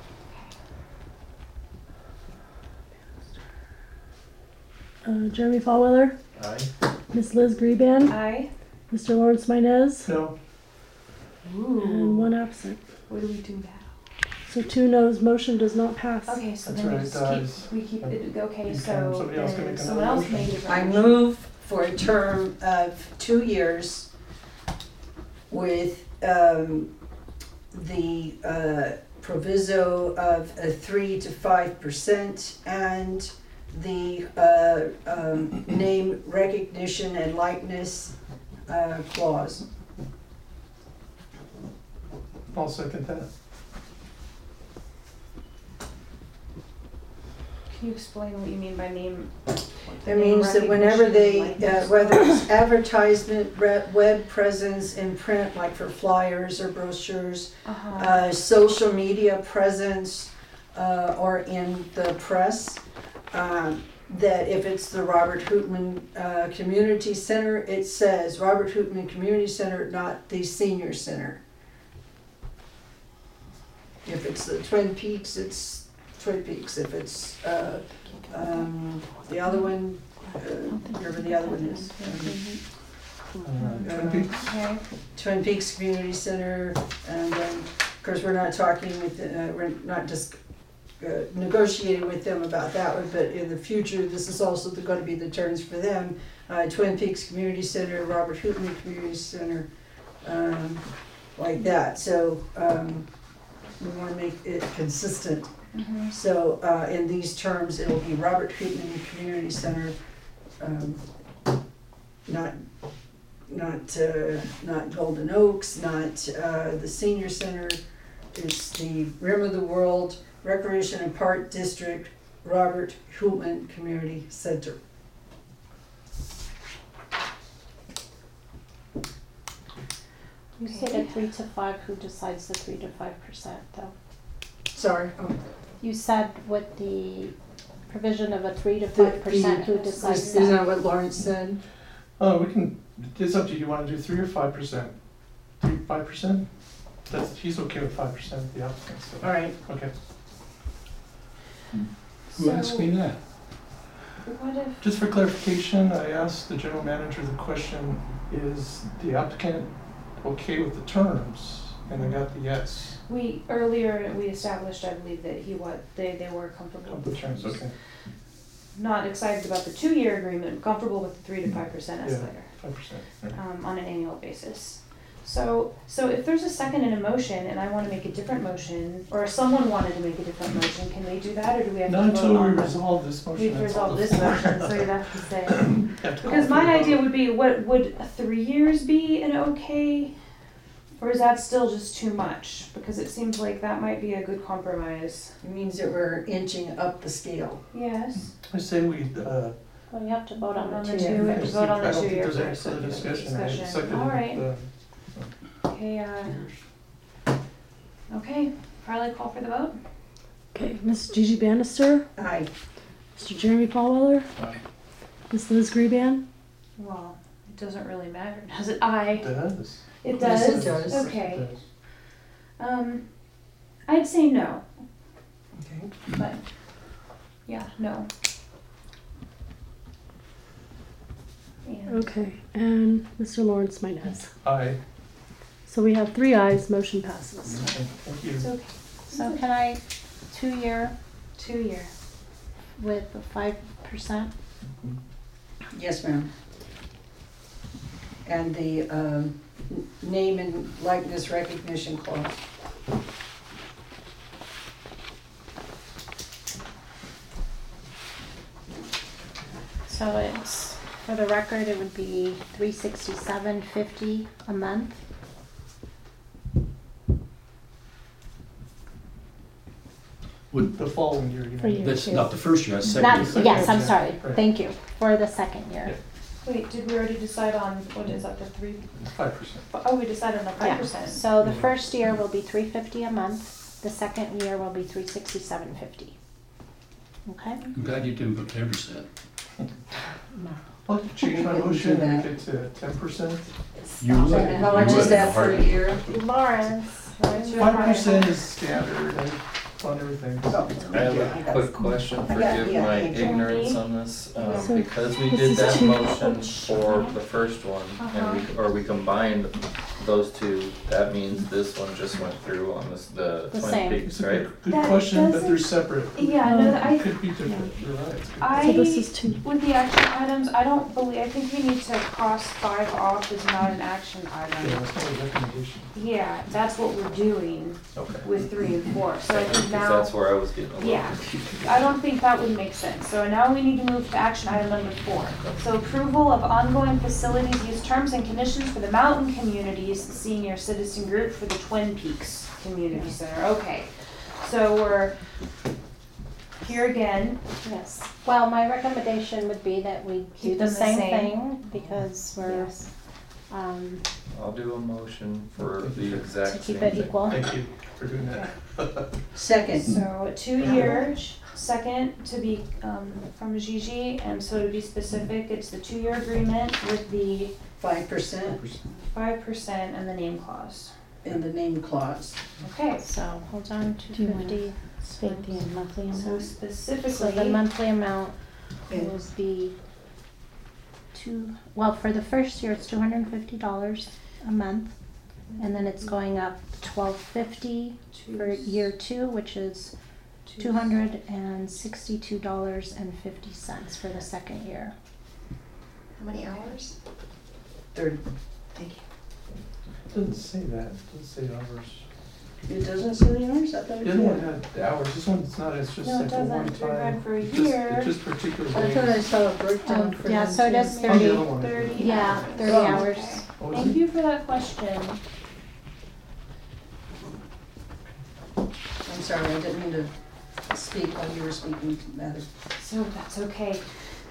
Uh, Jeremy Fallweather, Aye. Miss Liz Greban, Aye. Mister Lawrence Minez, No. and one absent. What do we do now? So two noes, motion does not pass. Okay, so That's then we right, just it does. keep, we keep it, okay, You can- so somebody else can then make someone another else may motion. give a I motion. move for a term of two years with um, the uh, proviso of a three to five percent and the uh, um, name recognition and likeness uh, clause. I'll second that. Can you explain what you mean by name? what the It name means that whenever they, recognition uh, likeness- whether it's advertisement, re- web presence in print, like for flyers or brochures, Uh-huh. uh, social media presence, uh, or in the press, um, that if it's the Robert Hootman uh, Community Center, it says Robert Hootman Community Center, not the Senior Center. If it's the Twin Peaks, it's Twin Peaks. If it's uh, um, the other one, uh, whatever the other one is. Uh, Twin Peaks. Okay. Twin Peaks Community Center, and then, of course, we're not talking with, the- uh, we're not just uh, negotiating with them about that one, but in the future, this is also going to be the terms for them. Uh, Twin Peaks Community Center, Robert Hootman Community Center, um, like that. So um, we want to make it consistent. Mhm. So uh, in these terms, it'll be Robert Hootman Community Center, um, not not uh, not Golden Oaks, not uh, the Senior Center. It's the Rim of the World Recreation and Park District, Robert Hootman Community Center. You said a three to five, who decides the three to five percent though? Sorry. Oh, You said with the provision of a three to five percent, who decides Isn't that? that what Lawrence said? Uh, we can, it's up to you, you wanna do three or five percent? Three, five percent? That's, he's okay with five percent, the applicant, so, All right, okay. Who asked me that? What if, Just for clarification, I asked the general manager the question, is the applicant okay with the terms? And I got the yes. we, earlier, we established, I believe, that he was, they, they were comfortable Of with the terms, okay, not excited about the two-year agreement, comfortable with the three to five percent Yeah. escalator, five percent. um, on an annual basis. So, so if there's a second in a motion and I wanna make a different motion, or if someone wanted to make a different motion, can we do that, or do we have to Not vote until we on the? resolve this motion. We've that's resolved all. this motion, so you'd have to say. Have to call Because for my the idea vote. would be, what, would three years be an okay? Or is that still just too much? Because it seems like that might be a good compromise. it means that we're inching up the scale. Yes. I say we, uh, Well, you have to vote on On the the two. two, we have to I vote on the don't think two-year there's any first, further okay, discussion. I discussion. seconded All right. the- Okay, uh, okay, Carly, call for the vote? Okay, Miss Gigi Bannister, Aye. Mister Jeremy Paulweller, Aye. Miss Liz Greban, Well, it doesn't really matter, does it? Aye. Does. It Yes, does? it does. Okay. It does. Um, I'd say no, Okay. but, yeah, no. And okay, and Mister Lawrence Minez. Aye. So we have three ayes, motion passes. Okay, Thank you. it's okay, So can I, two-year two-year. with the five percent? Yes, ma'am. And the um, n- name and likeness recognition clause. So it's, for the record, it would be three sixty-seven fifty a month. Would, The following year, you For mean? you. that's not the first year, that's the Not, second year. yes, I'm Yeah, sorry, right. thank you, for the second year. Wait, did we already decide on, what is that, the three, Five percent. oh, we decided on the five Yeah, percent? so the first year will be three fifty a month, the second year will be three sixty-seven fifty. Okay? I'm glad you didn't put ten percent. I'll have to change my We can do motion and that. make it to ten percent. You would. And how much You is would. that per year? Lawrence, what's your Five percent is standard and on everything. Oh, I have yeah, a quick question, Yeah, forgive yeah, my thank you. ignorance on this, um, So, because we this did is that two- motion for the first one, and we, or we combined those two, that means this one just went through on this, the The Twin same. Peaks, It's a right? good, good That question, but doesn't- they're separate. Yeah, no, that- I, It could be different, you're right. It's good. I, So this is two. with the action items, I don't believe, I think we need to cross five off as not an action Yeah, item. that's not a recommendation. Yeah, that's what we're doing Okay. with three and four, so I think Because now, that's where I was getting a little Yeah. confused. I don't think that would make sense. So now we need to move to action item number four. So approval of ongoing facilities use terms and conditions for the Mountain Communities Senior Citizen Group for the Twin Peaks Community Center. Okay, so we're here again. Yes, well, my recommendation would be that we do Keep the them the same same. thing, because we're, Yes. um, I'll do a motion for Thank the you. exact to same keep it thing. equal. Thank you for doing that. Second. So two year, second to be um, from Gigi, and so to be specific, it's the two-year agreement with the Five percent five percent and the name clause. in the name clause. Okay, So, hold on, Do two you wanna fifty. State the monthly so amount. specifically. So the monthly amount And will be two, well, for the first year, it's two hundred and fifty dollars a month. And then it's going up twelve fifty for year two, which is two hundred and sixty-two dollars and fifty cents for the second year. How many hours? third, Thank you. It doesn't say that, it doesn't say hours. it doesn't say the hours, I thought it The other one did. had the hours, this one, it's not, it's just No, it like a one doesn't. You're good time. for a It's just- year. It's just particular I thought I days. saw a breakdown Um, for yeah, them so it too. is Oh, the thirty, other one. thirty. yeah, thirty Oh. hours. What was Thank it? you for that question. I'm sorry, I didn't mean to speak while you were speaking, Matter. So that's okay.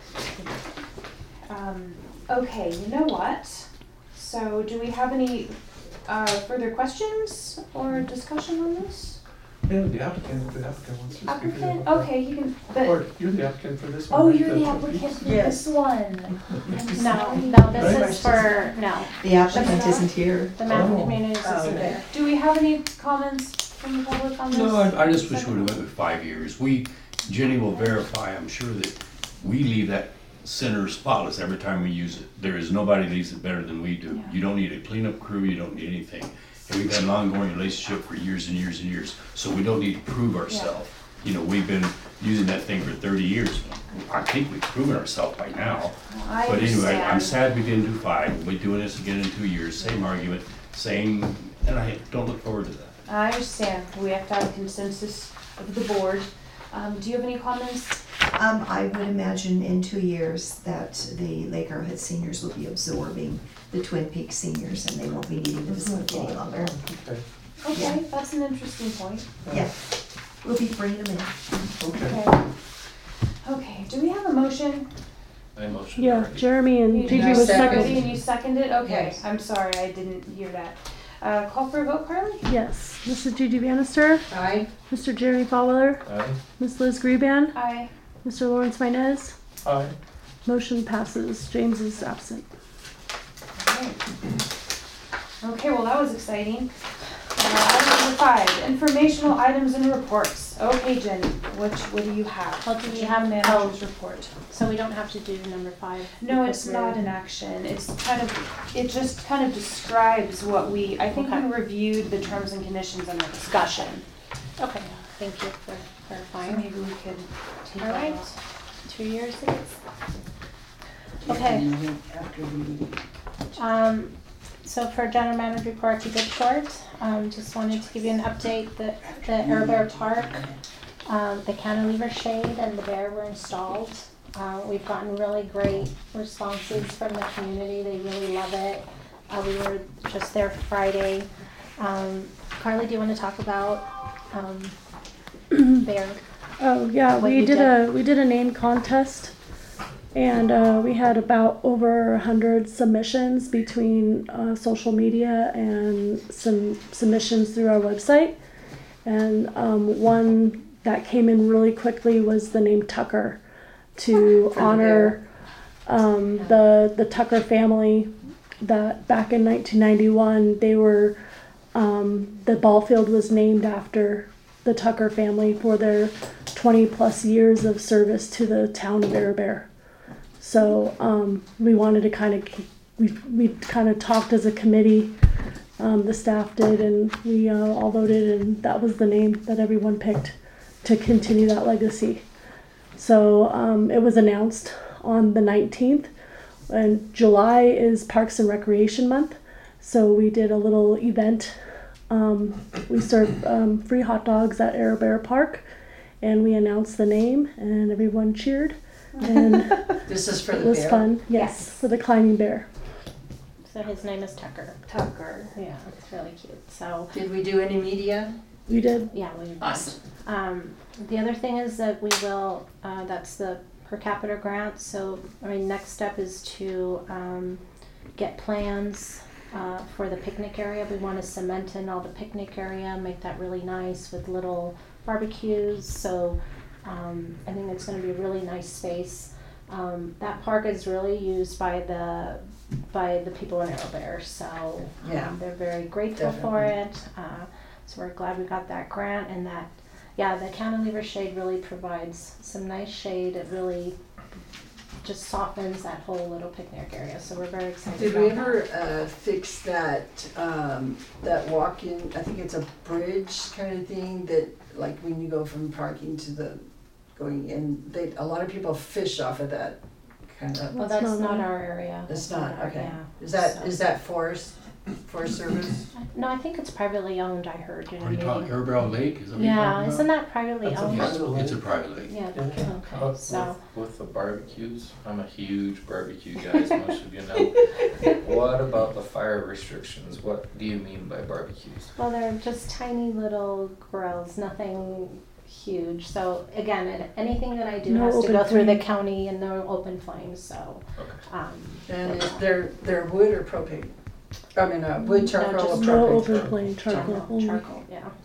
Um, okay, you know what? So do we have any uh, further questions or discussion on this? Yeah, the applicant, if the applicant wants to speak. to Applicant, that. okay, you can, but, Or you're the applicant for this one. oh, right? you're the Twin applicant Peaks? for Yes. this one. I'm No, sorry. no, this Right. is for, no, The applicant isn't here. the mountain Oh. communities Oh, isn't okay. there. Do we have any comments from the public on this? No, I, I just wish we would've went with five years. We, Jenny will verify, I'm sure that we leave that center spotless every time we use it. There is nobody leaves it better than we do. Yeah. You don't need a cleanup crew, you don't need anything. And we've had an ongoing relationship for years and years and years, so we don't need to prove ourselves. You know, we've been using that thing for thirty years. I think we've proven ourselves by now. I But anyway, I'm understand. sad we didn't do five. We'll be doing this again in two years, same argument, same, and I don't look forward to that. I understand. We have to have a consensus of the board. Um, do you have any comments? Um, I would imagine in two years that the Lake Arrowhead seniors will be absorbing the Twin Peaks seniors and they won't be needing the facility any longer. Okay, Okay, that's an interesting point. Yeah, we'll be bringing them in. okay. Okay. Okay, do we have a motion? I motion Yeah, already. Jeremy and You- Gigi I was second. Already, second. and you seconded? Okay, Yes. I'm sorry, I didn't hear that. Uh, call for a vote, Carly? Yes, Missus Gigi Bannister, Aye. Mister Jeremy Fowler, Aye. Miss Liz Greban, Aye. Mister Lawrence Minez. Aye. Motion passes. James is absent. Okay, well, that was exciting. Uh, item number five, informational items and reports. Okay, Jen, which, what do you have? Well, do we General have- manager's report? So we don't have to do number five? No, because it's we're- not an action. It's kind of, it just kind of describes what we, I think we Okay. reviewed the terms and conditions in the discussion. Okay, thank you for So clarifying. maybe we could take All that right, off. two years it is. Okay. After the meeting. Um, so for general manager report, keep it short. Um, just wanted to give you an update that the Air Bear Park, um, the cantilever shade and the bear were installed. Uh, we've gotten really great responses from the community. They really love it. Uh, we were just there Friday. Um, Carly, do you want to talk about, um, bear? Oh yeah, What we you did did. a we did a name contest, and uh, we had about over a hundred submissions between uh, social media and some submissions through our website. And um, one that came in really quickly was the name Tucker, to For the honor um, the the Tucker family. That back in nineteen ninety-one, they were um, the ball field was named after the Tucker family for their twenty plus years of service to the town of Air Bear. So um, we wanted to kind of we we kind of talked as a committee. Um, the staff did, and we uh, all voted, and that was the name that everyone picked to continue that legacy. So um, it was announced on the nineteenth, and July is Parks and Recreation Month. So we did a little event. Um, we served um, free hot dogs at Air Bear Park, and we announced the name, and everyone cheered, and This is for it the was bear. fun. Yes, Yes. for the climbing bear. So his name is Tucker. Tucker. Yeah, it's really cute. So, Did we do any media? We did. yeah, we did. Awesome. Um, the other thing is that we will, uh, that's the per capita grant, so, I mean, next step is to, um, get plans, uh, for the picnic area. We wanna cement in all the picnic area, make that really nice with little barbecues, so, um, I think it's gonna be a really nice space. Um, that park is really used by the, by the people in Arrow Bear, so, Yeah. um, they're very grateful for Definitely. it. Uh, so we're glad we got that grant, and that, yeah, the cantilever shade really provides some nice shade. It really just softens that whole little picnic area, so we're very excited Did about we that. ever uh, fix that, um, that walk-in, I think it's a bridge kind of thing that, like when you go from parking to the, going in, they, a lot of people fish off of that kind of, Well, That's that's not not our- our area. it's That's not, our- okay. yeah. Is that, So- is that Forest, Forest Service? No, I think it's privately owned, I heard in a Are you talking meeting. Air Barrel Lake? Is that what you're Yeah, talking isn't about? that privately That's a owned? private It's a lake. private lake. Yeah, Yeah. okay, Uh, so, with, with the barbecues, I'm a huge barbecue guy, as most of you know. What about the fire restrictions? What do you mean by barbecues? well, they're just tiny little grills, nothing huge. So again, it- anything that I do No has to open go through the flame. county and no open flames, so, Okay. um, And is they're, they're wood or propane? I mean, uh, wood, No, charcoal, or just- No propane? open flame charcoal charcoal, only. charcoal, yeah.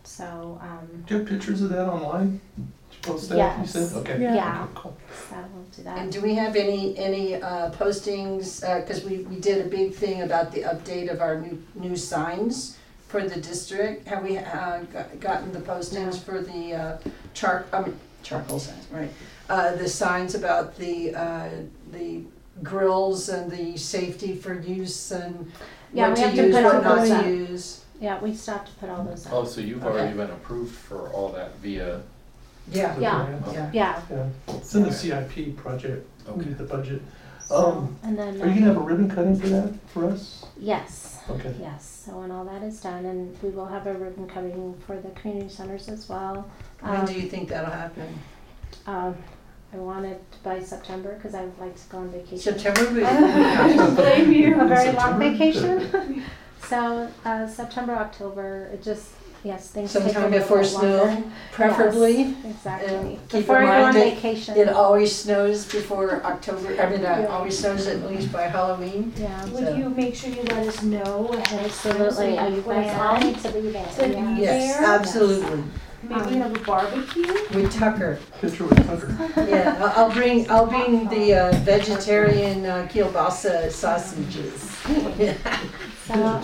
So, um, Do you have pictures of that online? Did you post that, you Yes. said? Okay. Yeah. Yeah. Okay, cool. so we'll do that. And do we have any, any uh, postings, because we, we did a big thing about the update of our new, new signs for the district. Have we uh, got- gotten the postings No. for the uh, char, I mean, charcoal signs, right? Uh, The signs about the, uh, the grills and the safety for use and Yeah, what we to have to use, put what all not those to up. use. Yeah, we still have to put all those Oh, up. so you've Okay. already been approved for all that via, Yeah, The Yeah. grant. yeah. Yeah, Yeah, it's in the C I P project, okay. the budget. so, Um, and then. Are you gonna have a ribbon cutting for that, for us? Yes, Okay. yes, so when all that is done, and we will have a ribbon cutting for the community centers as well. When Um, do you think that'll happen? um, I wanted by September, because I would like to go on vacation. September? we- I don't blame you. A very long September? vacation. So, uh, September, October, it just, yes, things take a Sometime little before bit snow, longer. preferably. Yes, exactly. And keep Before in I go on mind that vacation. It always snows before October, I mean, uh, Yeah. always snows at least by Halloween. Yeah. So- Would you make sure you let us know ahead of time? so Absolutely, we uh, you guys all plan? need to be there. To be yeah. Yes, there? absolutely. Maybe have a barbecue? With Tucker. Picture with Tucker. Yeah, I'll I'll bring, I'll bring the uh, vegetarian uh, kielbasa sausages. So, um,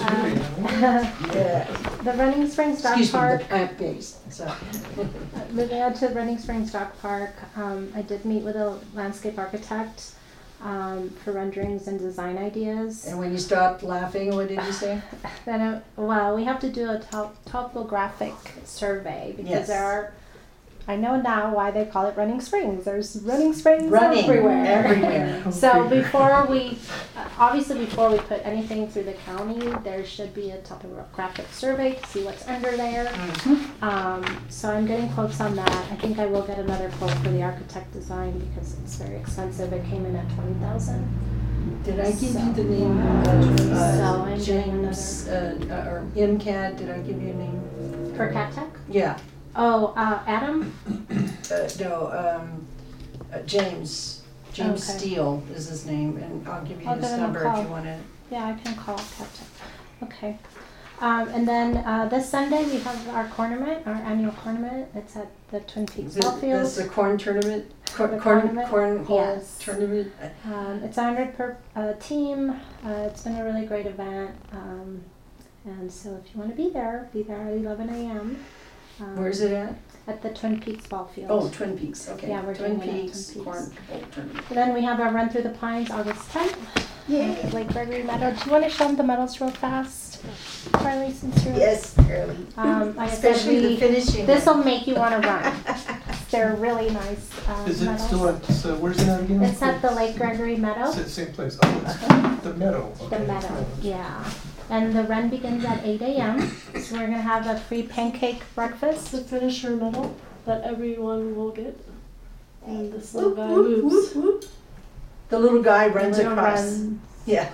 Yeah, the Running Springs Dog excuse me, Park, the plant-based, so. moving on to Running Springs Dog Park, um, I did meet with a landscape architect, um, for renderings and design ideas. And when you stopped laughing, what did you say? Then, uh, well, we have to do a top, topographic survey because Yes. there are, I know now why they call it Running Springs. There's running springs Running everywhere. everywhere. So before we, uh, obviously before we put anything through the county, there should be a topographic survey to see what's under there. Mm-hmm. Um, so I'm getting quotes on that. I think I will get another quote for the architect design because it's very expensive. It came in at twenty thousand. Did I give you the So- name of So uh, I'm James, uh, uh, or M C A D, did I give you a name? For Cat Tech? Yeah, Oh, uh, Adam? uh, no, um, uh, James, James Okay. Steele is his name, and I'll give you I'll his give him a number if call. you wanna. Yeah, I can call Captain. Okay. Um, and then uh, this Sunday we have our tournament, our annual tournament. It's at the Twin Peaks Th- ball field. That's the corn tournament, corn, The corn, tournament? cornhole Yes. tournament. Um, it's a hundred per uh, team. Uh, it's been a really great event. Um, and so if you want to be there, be there at eleven a m Um, Where's it at? At the Twin Peaks ball field. Oh, Twin Peaks, okay. Yeah, we're Twin doing it at Peaks Twin Peaks. cornhole tournament. And then we have our Run Through the Pines August tenth. Yay. Lake Gregory Meadow. Do you want to show them the medals real fast? Carly, since you're... Yes, Carly. Um, like I said, Especially the we- finishing. This will make you want to run. They're really nice uh, Is it medals. still at, so where's it at again? It's at the Lake Gregory Meadow. It's at the same place. Oh, it's the meadow. The Okay. meadow, yeah. And the run begins at eight a m So we're gonna have a free pancake It's breakfast. the finisher medal that everyone will get. And this little Whoop, guy whoop, moves. whoop, whoop. The little guy runs Little across. run. Yeah.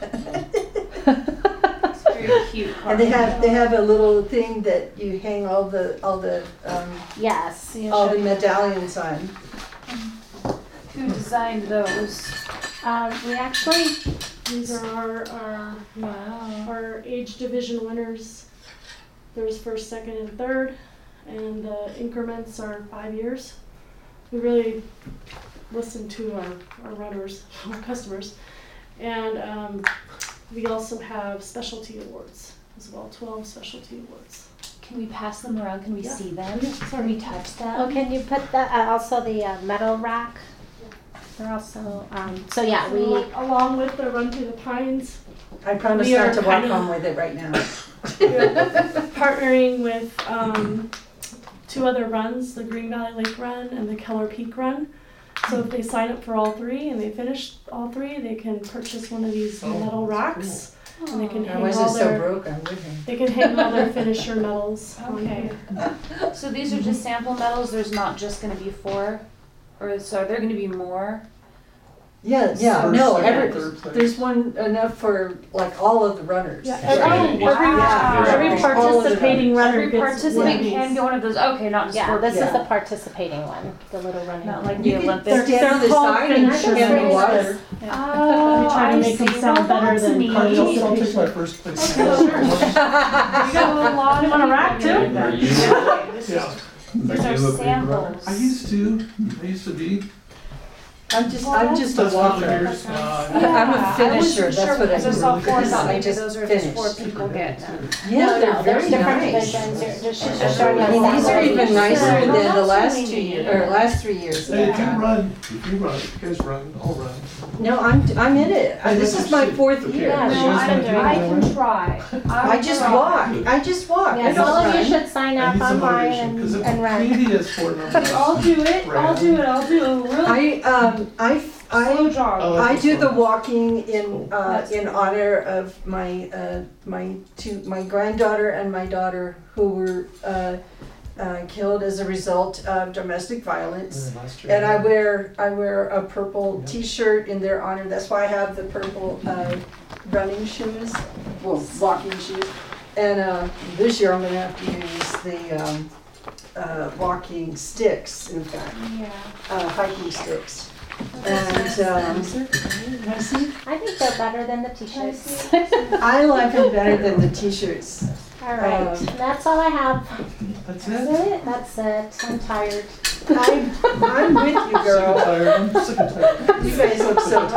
It's very cute. And they have, they have a little thing that you hang all the, all the, um, Yes. you all the should- medallions on. Who designed those? Um, we actually, These are our, our, Wow. our age division winners. There's first, second, and third, and the increments are five years. We really listen to our, our runners, our customers. And um, we also have specialty awards as well, twelve specialty awards. Can we pass them around? Can we Yeah. see them? Yeah, Can we touch them? oh, can you put the, uh, also the uh, medal rack? They're also, um, so yeah, we, So, along with the Run Through the Pines, I promise We not are to walk kinda- home with it right now. we're partnering with um, two other runs, the Green Valley Lake Run and the Keller Peak Run. So if they sign up for all three and they finish all three, they can purchase one of these Oh, metal that's racks, and they can I hang wasn't all so their broke, I'm with him. they can hang all their finisher medals on Okay. here. So these are just sample medals, there's not just gonna be four? Or so are there gonna be more? Yeah, yeah, First, no, second, every, third place. there's one enough for like all of the runners. Yeah, Every- every, wow. every, every Yeah. participating runner Every gets participant one of can these. get one of those. Okay, not just Yeah, for this is Yeah. the participating one, the little running. Not one. like the You could Olympics. stand on the They're called side and finishers. swim in the water. Oh, We try to I make them see. sound Well, better that's than neat. I'll, You I'll I'll take my first place. You got a lot of Wanna people rack too? doing Are that. you, Yeah, These are are you a big runner? samples. I used to, I used to be. I'm just, Well, I'm that's- just a That's walker. years. Uh, I'm a Yeah, finisher, I that's wasn't what I sure, as a do. sophomore, I thought I maybe just those are just for finished. people getting them. Yeah, No, they're no, there's very different nice. divisions. You're- Just, she's And just showing I us mean, these are samples. even nicer Well, than the that's last really two neat. years, or last three years. Hey, if you run, if you run, if you guys run, I'll run. No, I'm, I'm in it. Uh, This is my fourth Okay. year. Yeah, No, she's I, been doing I it. can try. I just walk, I just walk. I Yeah, don't all of you run. should sign I up need some online motivation, and, because if and run. Katie has four numbers. I'll do it. I'll do it. I'll do a really I, um, I, slow I, jog. Oh, I do the Cool. walking in, uh, That's in cool. honor of my, uh, my two, my granddaughter and my daughter who were, uh, uh, killed as a result of domestic violence. Yeah, last year. And I wear, I wear a purple t-shirt in their honor, that's why I have the purple, uh, running shoes, well, walking shoes. And, uh, this year I'm gonna have to use the, um, uh, walking sticks, in fact, Yeah. uh, hiking sticks. And, um, nicer? I think they're better than the t-shirts. I like them better than the t-shirts. All right, Um, that's all I have. That's That's it? it. That's it. I'm tired. I'm, I'm with you, Sick and girl. tired, I'm sick and tired. You guys look so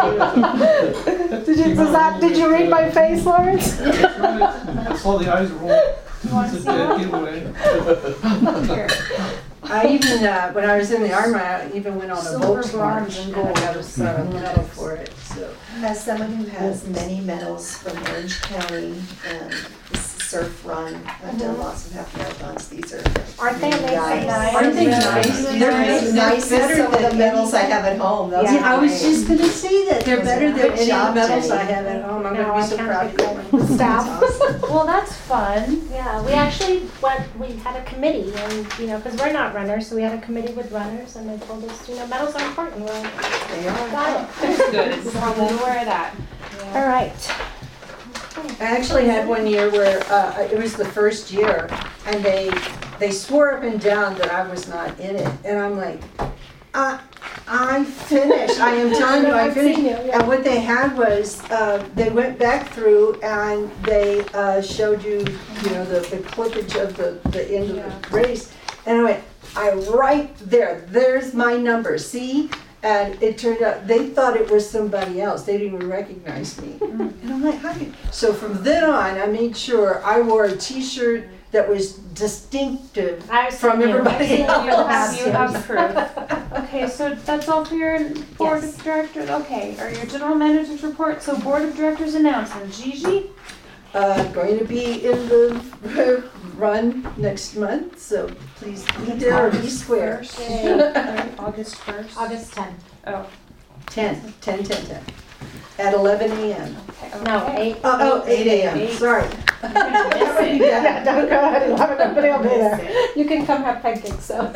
tired. Did you, was that, did you read my face, Lawrence? That's right. I saw the eyes roll. It's a dead giveaway. Here. I even, uh, when I was in the army, I even went on a Silver, boat bronze, march and and I gold. got a uh, medal for it, so. As someone who has many medals from Orange County and the surf run, I've done lots of half marathons, these are Aren't they really amazing? nice. Aren't they nice? They're They're as nice better as some of than the medals I have at home, those Yeah, I are was great. just gonna say that, they're Those better are than good any of the job, medals I Jenny. have at home, I'm No, gonna be I so can't proud take of you. The staff. Well, that's fun. Yeah, we actually went, we had a committee and, you know, because we're not runners, so we had a committee with runners and they told us, you know, medals are important. We're like, They are. got it. Good. I'm aware of that. All right. I actually had one year where, uh, it was the first year, and they, they swore up and down that I was not in it, and I'm like, I, I finished, I am telling you, I I've seen finished. you, yeah. And what they had was, uh, they went back through and they, uh, showed you, you know, the, the clippage of the, the end of the race, and I went, I'm right there, there's my number, see? And it turned out, they thought it was somebody else, they didn't even recognize me. And I'm like, how do you? So from then on, I made sure I wore a t-shirt that was distinctive I've from seen you. everybody I've seen you else. for the past You years. have proof. Okay, so that's all for your board Yes. of directors. Okay, or your general manager's report. So board of directors announcements. Gigi? Uh, going to be in the run next month, so please be there or be square. Yay. August first. August tenth. Oh, Ten, ten, ten, ten, at eleven a.m. okay. No, okay. eight. Oh, oh, eight a.m., Eight. sorry. You're gonna miss it. Yeah, don't go at eleven, nobody will be there. You can come have pancakes, so.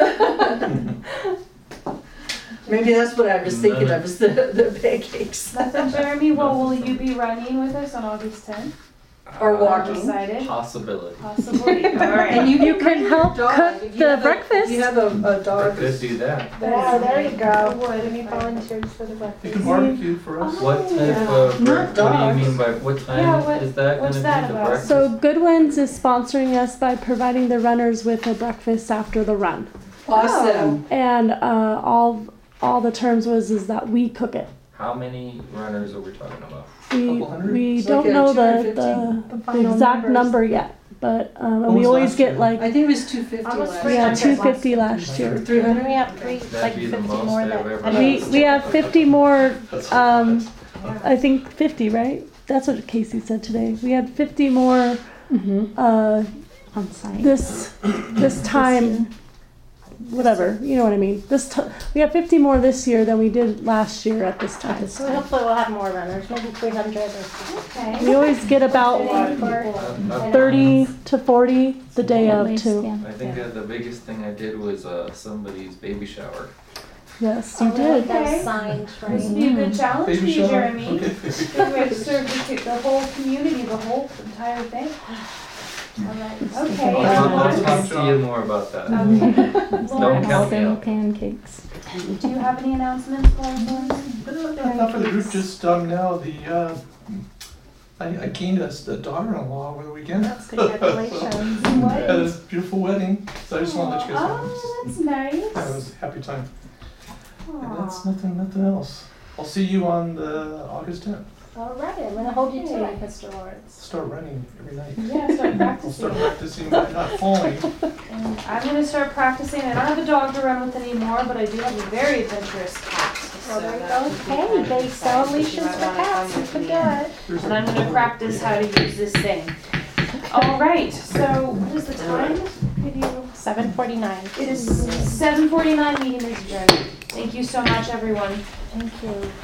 Maybe that's what I was thinking of, is the, the pancakes. Nothing, Jeremy. Well, will you be running with us on August tenth? Or Uh, walking. Excited? Possibility. Possibly. All right. And you You can can help dog, cook if you the have a- breakfast. If you have a, a I dog. could do that. Yeah, there you go. Would. Any volunteers for the You breakfast? can barbecue for us. What type yeah. of, Not break- what do you dogs. mean by, what time Yeah, what- is that what's gonna that be, the about? breakfast? So Goodwin's is sponsoring us by providing the runners with a breakfast after the run. Awesome. And uh, all all the terms was is that we cook it. How many runners are we talking about? We Couple hundred? we It's don't like a know the, two hundred fifty. the, the final exact numbers. number yet, but um, and What we was always last get year? like I think it was two fifty Almost last three year. yeah hundred two fifty last year. Three And hundred? we have three, like That'd be the fifty most more I've that. ever I We mean, we have fifty more. Um, I think fifty, right? That's what Casey said today. We had fifty more uh, on site. this this time. Whatever, you know what I mean. This t- we have fifty more this year than we did last year at this time. So hopefully we'll have more runners, maybe three hundred or. Okay. We always get about I've- I've- thirty to forty the day At of least, too. yeah. I think uh, the biggest thing I did was uh, somebody's baby shower. Yes, you Oh, we want did. those Okay. signed, This right? would be a good challenge for Baby you, shower? Jeremy. Okay. Good way to serve the, the whole community, the whole entire thing. Alright. Okay. Oh, I'll, um, I'll Lauren? talk to you more about that. Okay. Don't Lauren, count me Alabama out. pancakes. do you have any announcements for us? Not for the group, just um, now the, uh, I, I gained us the daughter-in-law over the weekend. Congratulations. Had a beautiful wedding, so I just wanted to let you guys know. Oh, that's nice. Yeah, it was a happy time. And that's Aw. nothing, nothing else. I'll see you on the August tenth. Alright, I'm gonna hold you to it, Mister Lawrence. Start running every night. Yeah, start I'll start practicing. practicing by not falling. And I'm gonna start practicing. I don't have a dog to run with anymore, but I do have a very adventurous cat. Well, So there you that go. would be Hey, fun they to sell try. leashes You might for wanna cats, come you with could me. do it. There's And I'm gonna practice how to use this thing. All right, so what is the time? Could you? Seven forty-nine. It is seven forty-nine, meeting is adjourned. Thank you so much, everyone. Thank you.